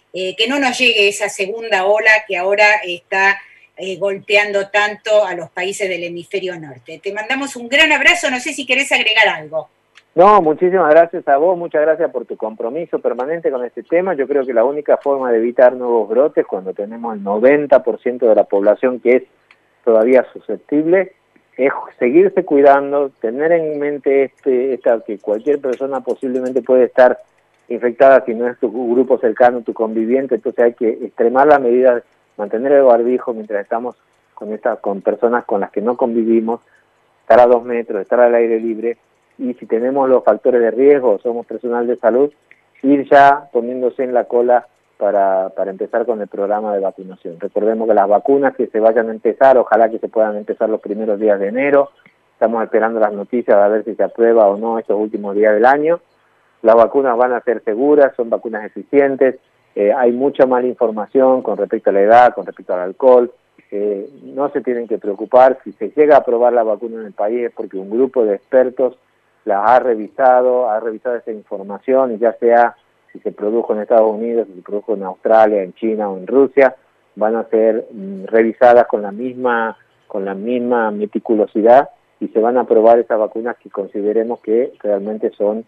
que no nos llegue esa segunda ola que ahora está golpeando tanto a los países del hemisferio norte. Te mandamos un gran abrazo, no sé si querés agregar algo. No, muchísimas gracias a vos, muchas gracias por tu compromiso permanente con este tema. Yo creo que la única forma de evitar nuevos brotes, cuando tenemos el 90% de la población que es todavía susceptible, es seguirse cuidando, tener en mente que cualquier persona posiblemente puede estar infectada si no es tu grupo cercano, tu conviviente, entonces hay que extremar las medidas, mantener el barbijo mientras estamos con personas con las que no convivimos, estar a 2 metros, estar al aire libre, y si tenemos los factores de riesgo, somos personal de salud, ir ya poniéndose en la cola para empezar con el programa de vacunación. Recordemos que las vacunas que se vayan a empezar, ojalá que se puedan empezar los primeros días de enero, estamos esperando las noticias a ver si se aprueba o no estos últimos días del año. Las vacunas van a ser seguras, son vacunas eficientes, hay mucha mala información con respecto a la edad, con respecto al alcohol, no se tienen que preocupar, si se llega a aprobar la vacuna en el país es porque un grupo de expertos las ha revisado esa información, y ya sea si se produjo en Estados Unidos, si se produjo en Australia, en China o en Rusia, van a ser revisadas con la misma meticulosidad, y se van a aprobar esas vacunas que consideremos que realmente son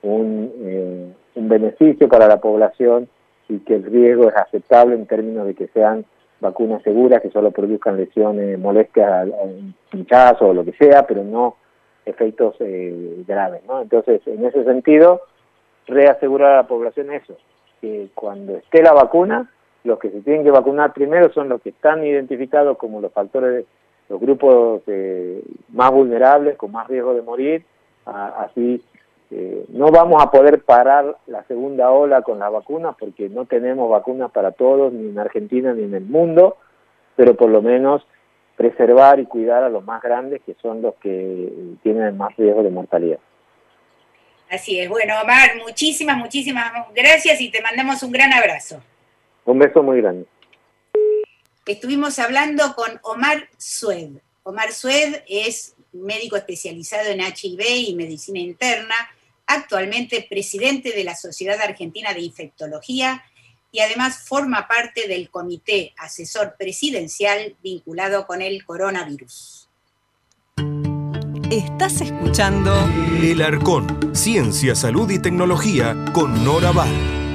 un beneficio para la población y que el riesgo es aceptable en términos de que sean vacunas seguras, que solo produzcan lesiones, molestias, pinchazo o lo que sea, pero no efectos graves, ¿no? Entonces, en ese sentido, reasegurar a la población eso, que cuando esté la vacuna, los que se tienen que vacunar primero son los que están identificados como los grupos más vulnerables, con más riesgo de morir, así no vamos a poder parar la segunda ola con las vacunas porque no tenemos vacunas para todos, ni en Argentina ni en el mundo, pero por lo menos preservar y cuidar a los más grandes, que son los que tienen el más riesgo de mortalidad. Así es. Bueno, Omar, muchísimas gracias y te mandamos un gran abrazo. Un beso muy grande. Estuvimos hablando con Omar Sued. Omar Sued es médico especializado en HIV y medicina interna, actualmente presidente de la Sociedad Argentina de Infectología, y además forma parte del comité asesor presidencial vinculado con el coronavirus. Estás escuchando El Arcón, Ciencia, Salud y Tecnología con Nora Bar.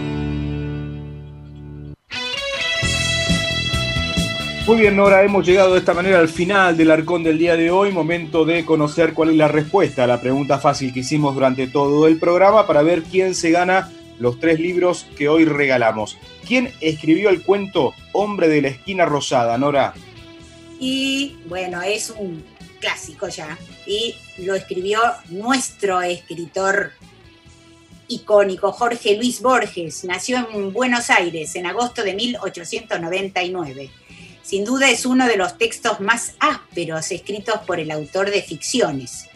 Muy bien, Nora, hemos llegado de esta manera al final del Arcón del día de hoy. Momento de conocer cuál es la respuesta a la pregunta fácil que hicimos durante todo el programa para ver quién se gana los 3 libros que hoy regalamos. ¿Quién escribió el cuento Hombre de la Esquina Rosada, Nora? Y bueno, es un clásico ya, y lo escribió nuestro escritor icónico, Jorge Luis Borges. Nació en Buenos Aires en agosto de 1899. Sin duda es uno de los textos más ásperos escritos por el autor de ficciones.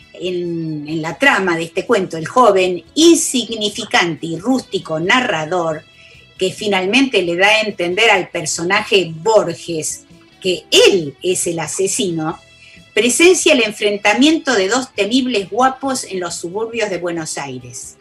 En la trama de este cuento, el joven, insignificante y rústico narrador, que finalmente le da a entender al personaje Borges que él es el asesino, presencia el enfrentamiento de 2 temibles guapos en los suburbios de Buenos Aires.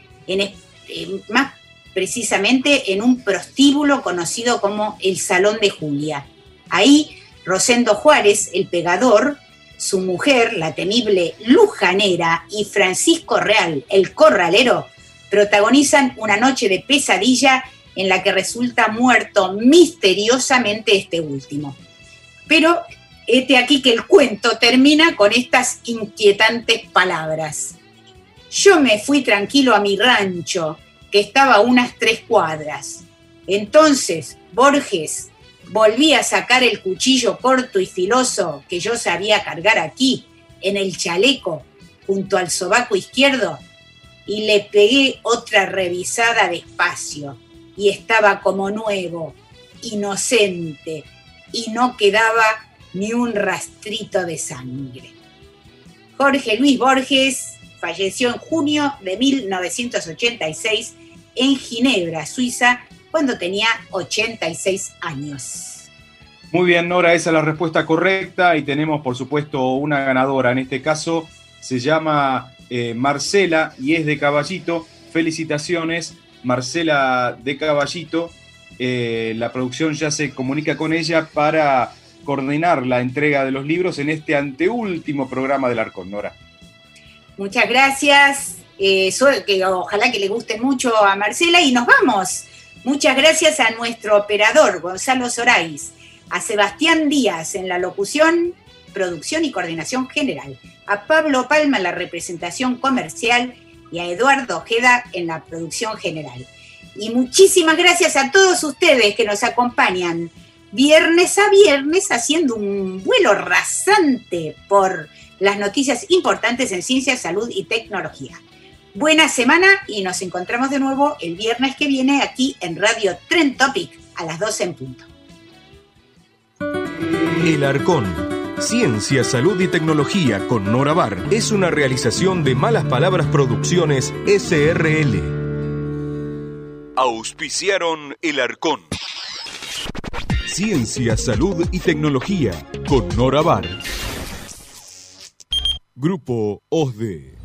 Más precisamente en un prostíbulo conocido como el Salón de Julia. Ahí, Rosendo Juárez, el pegador, su mujer, la temible Lujanera, y Francisco Real, el corralero, protagonizan una noche de pesadilla en la que resulta muerto misteriosamente este último. Pero hete aquí que el cuento termina con estas inquietantes palabras. Yo me fui tranquilo a mi rancho, que estaba a unas 3 cuadras. Entonces, Borges, volví a sacar el cuchillo corto y filoso que yo sabía cargar aquí, en el chaleco, junto al sobaco izquierdo, y le pegué otra revisada despacio, y estaba como nuevo, inocente, y no quedaba ni un rastrito de sangre. Jorge Luis Borges falleció en junio de 1986 en Ginebra, Suiza, cuando tenía 86 años. Muy bien, Nora, esa es la respuesta correcta y tenemos, por supuesto, una ganadora. En este caso se llama Marcela y es de Caballito. Felicitaciones, Marcela de Caballito. la producción ya se comunica con ella para coordinar la entrega de los libros en este anteúltimo programa del Arcón. Nora. Muchas gracias. Que ojalá que le guste mucho a Marcela y nos vamos. Muchas gracias a nuestro operador, Gonzalo Sorais, a Sebastián Díaz en la locución, producción y coordinación general, a Pablo Palma en la representación comercial y a Eduardo Ojeda en la producción general. Y muchísimas gracias a todos ustedes que nos acompañan viernes a viernes haciendo un vuelo rasante por las noticias importantes en ciencia, salud y tecnología. Buena semana y nos encontramos de nuevo el viernes que viene aquí en Radio Trend Topic a las 12 en punto. El Arcón. Ciencia, salud y tecnología con Nora Bar es una realización de Malas Palabras Producciones SRL. Auspiciaron El Arcón. Ciencia, salud y tecnología con Nora Bar. Grupo OSDE.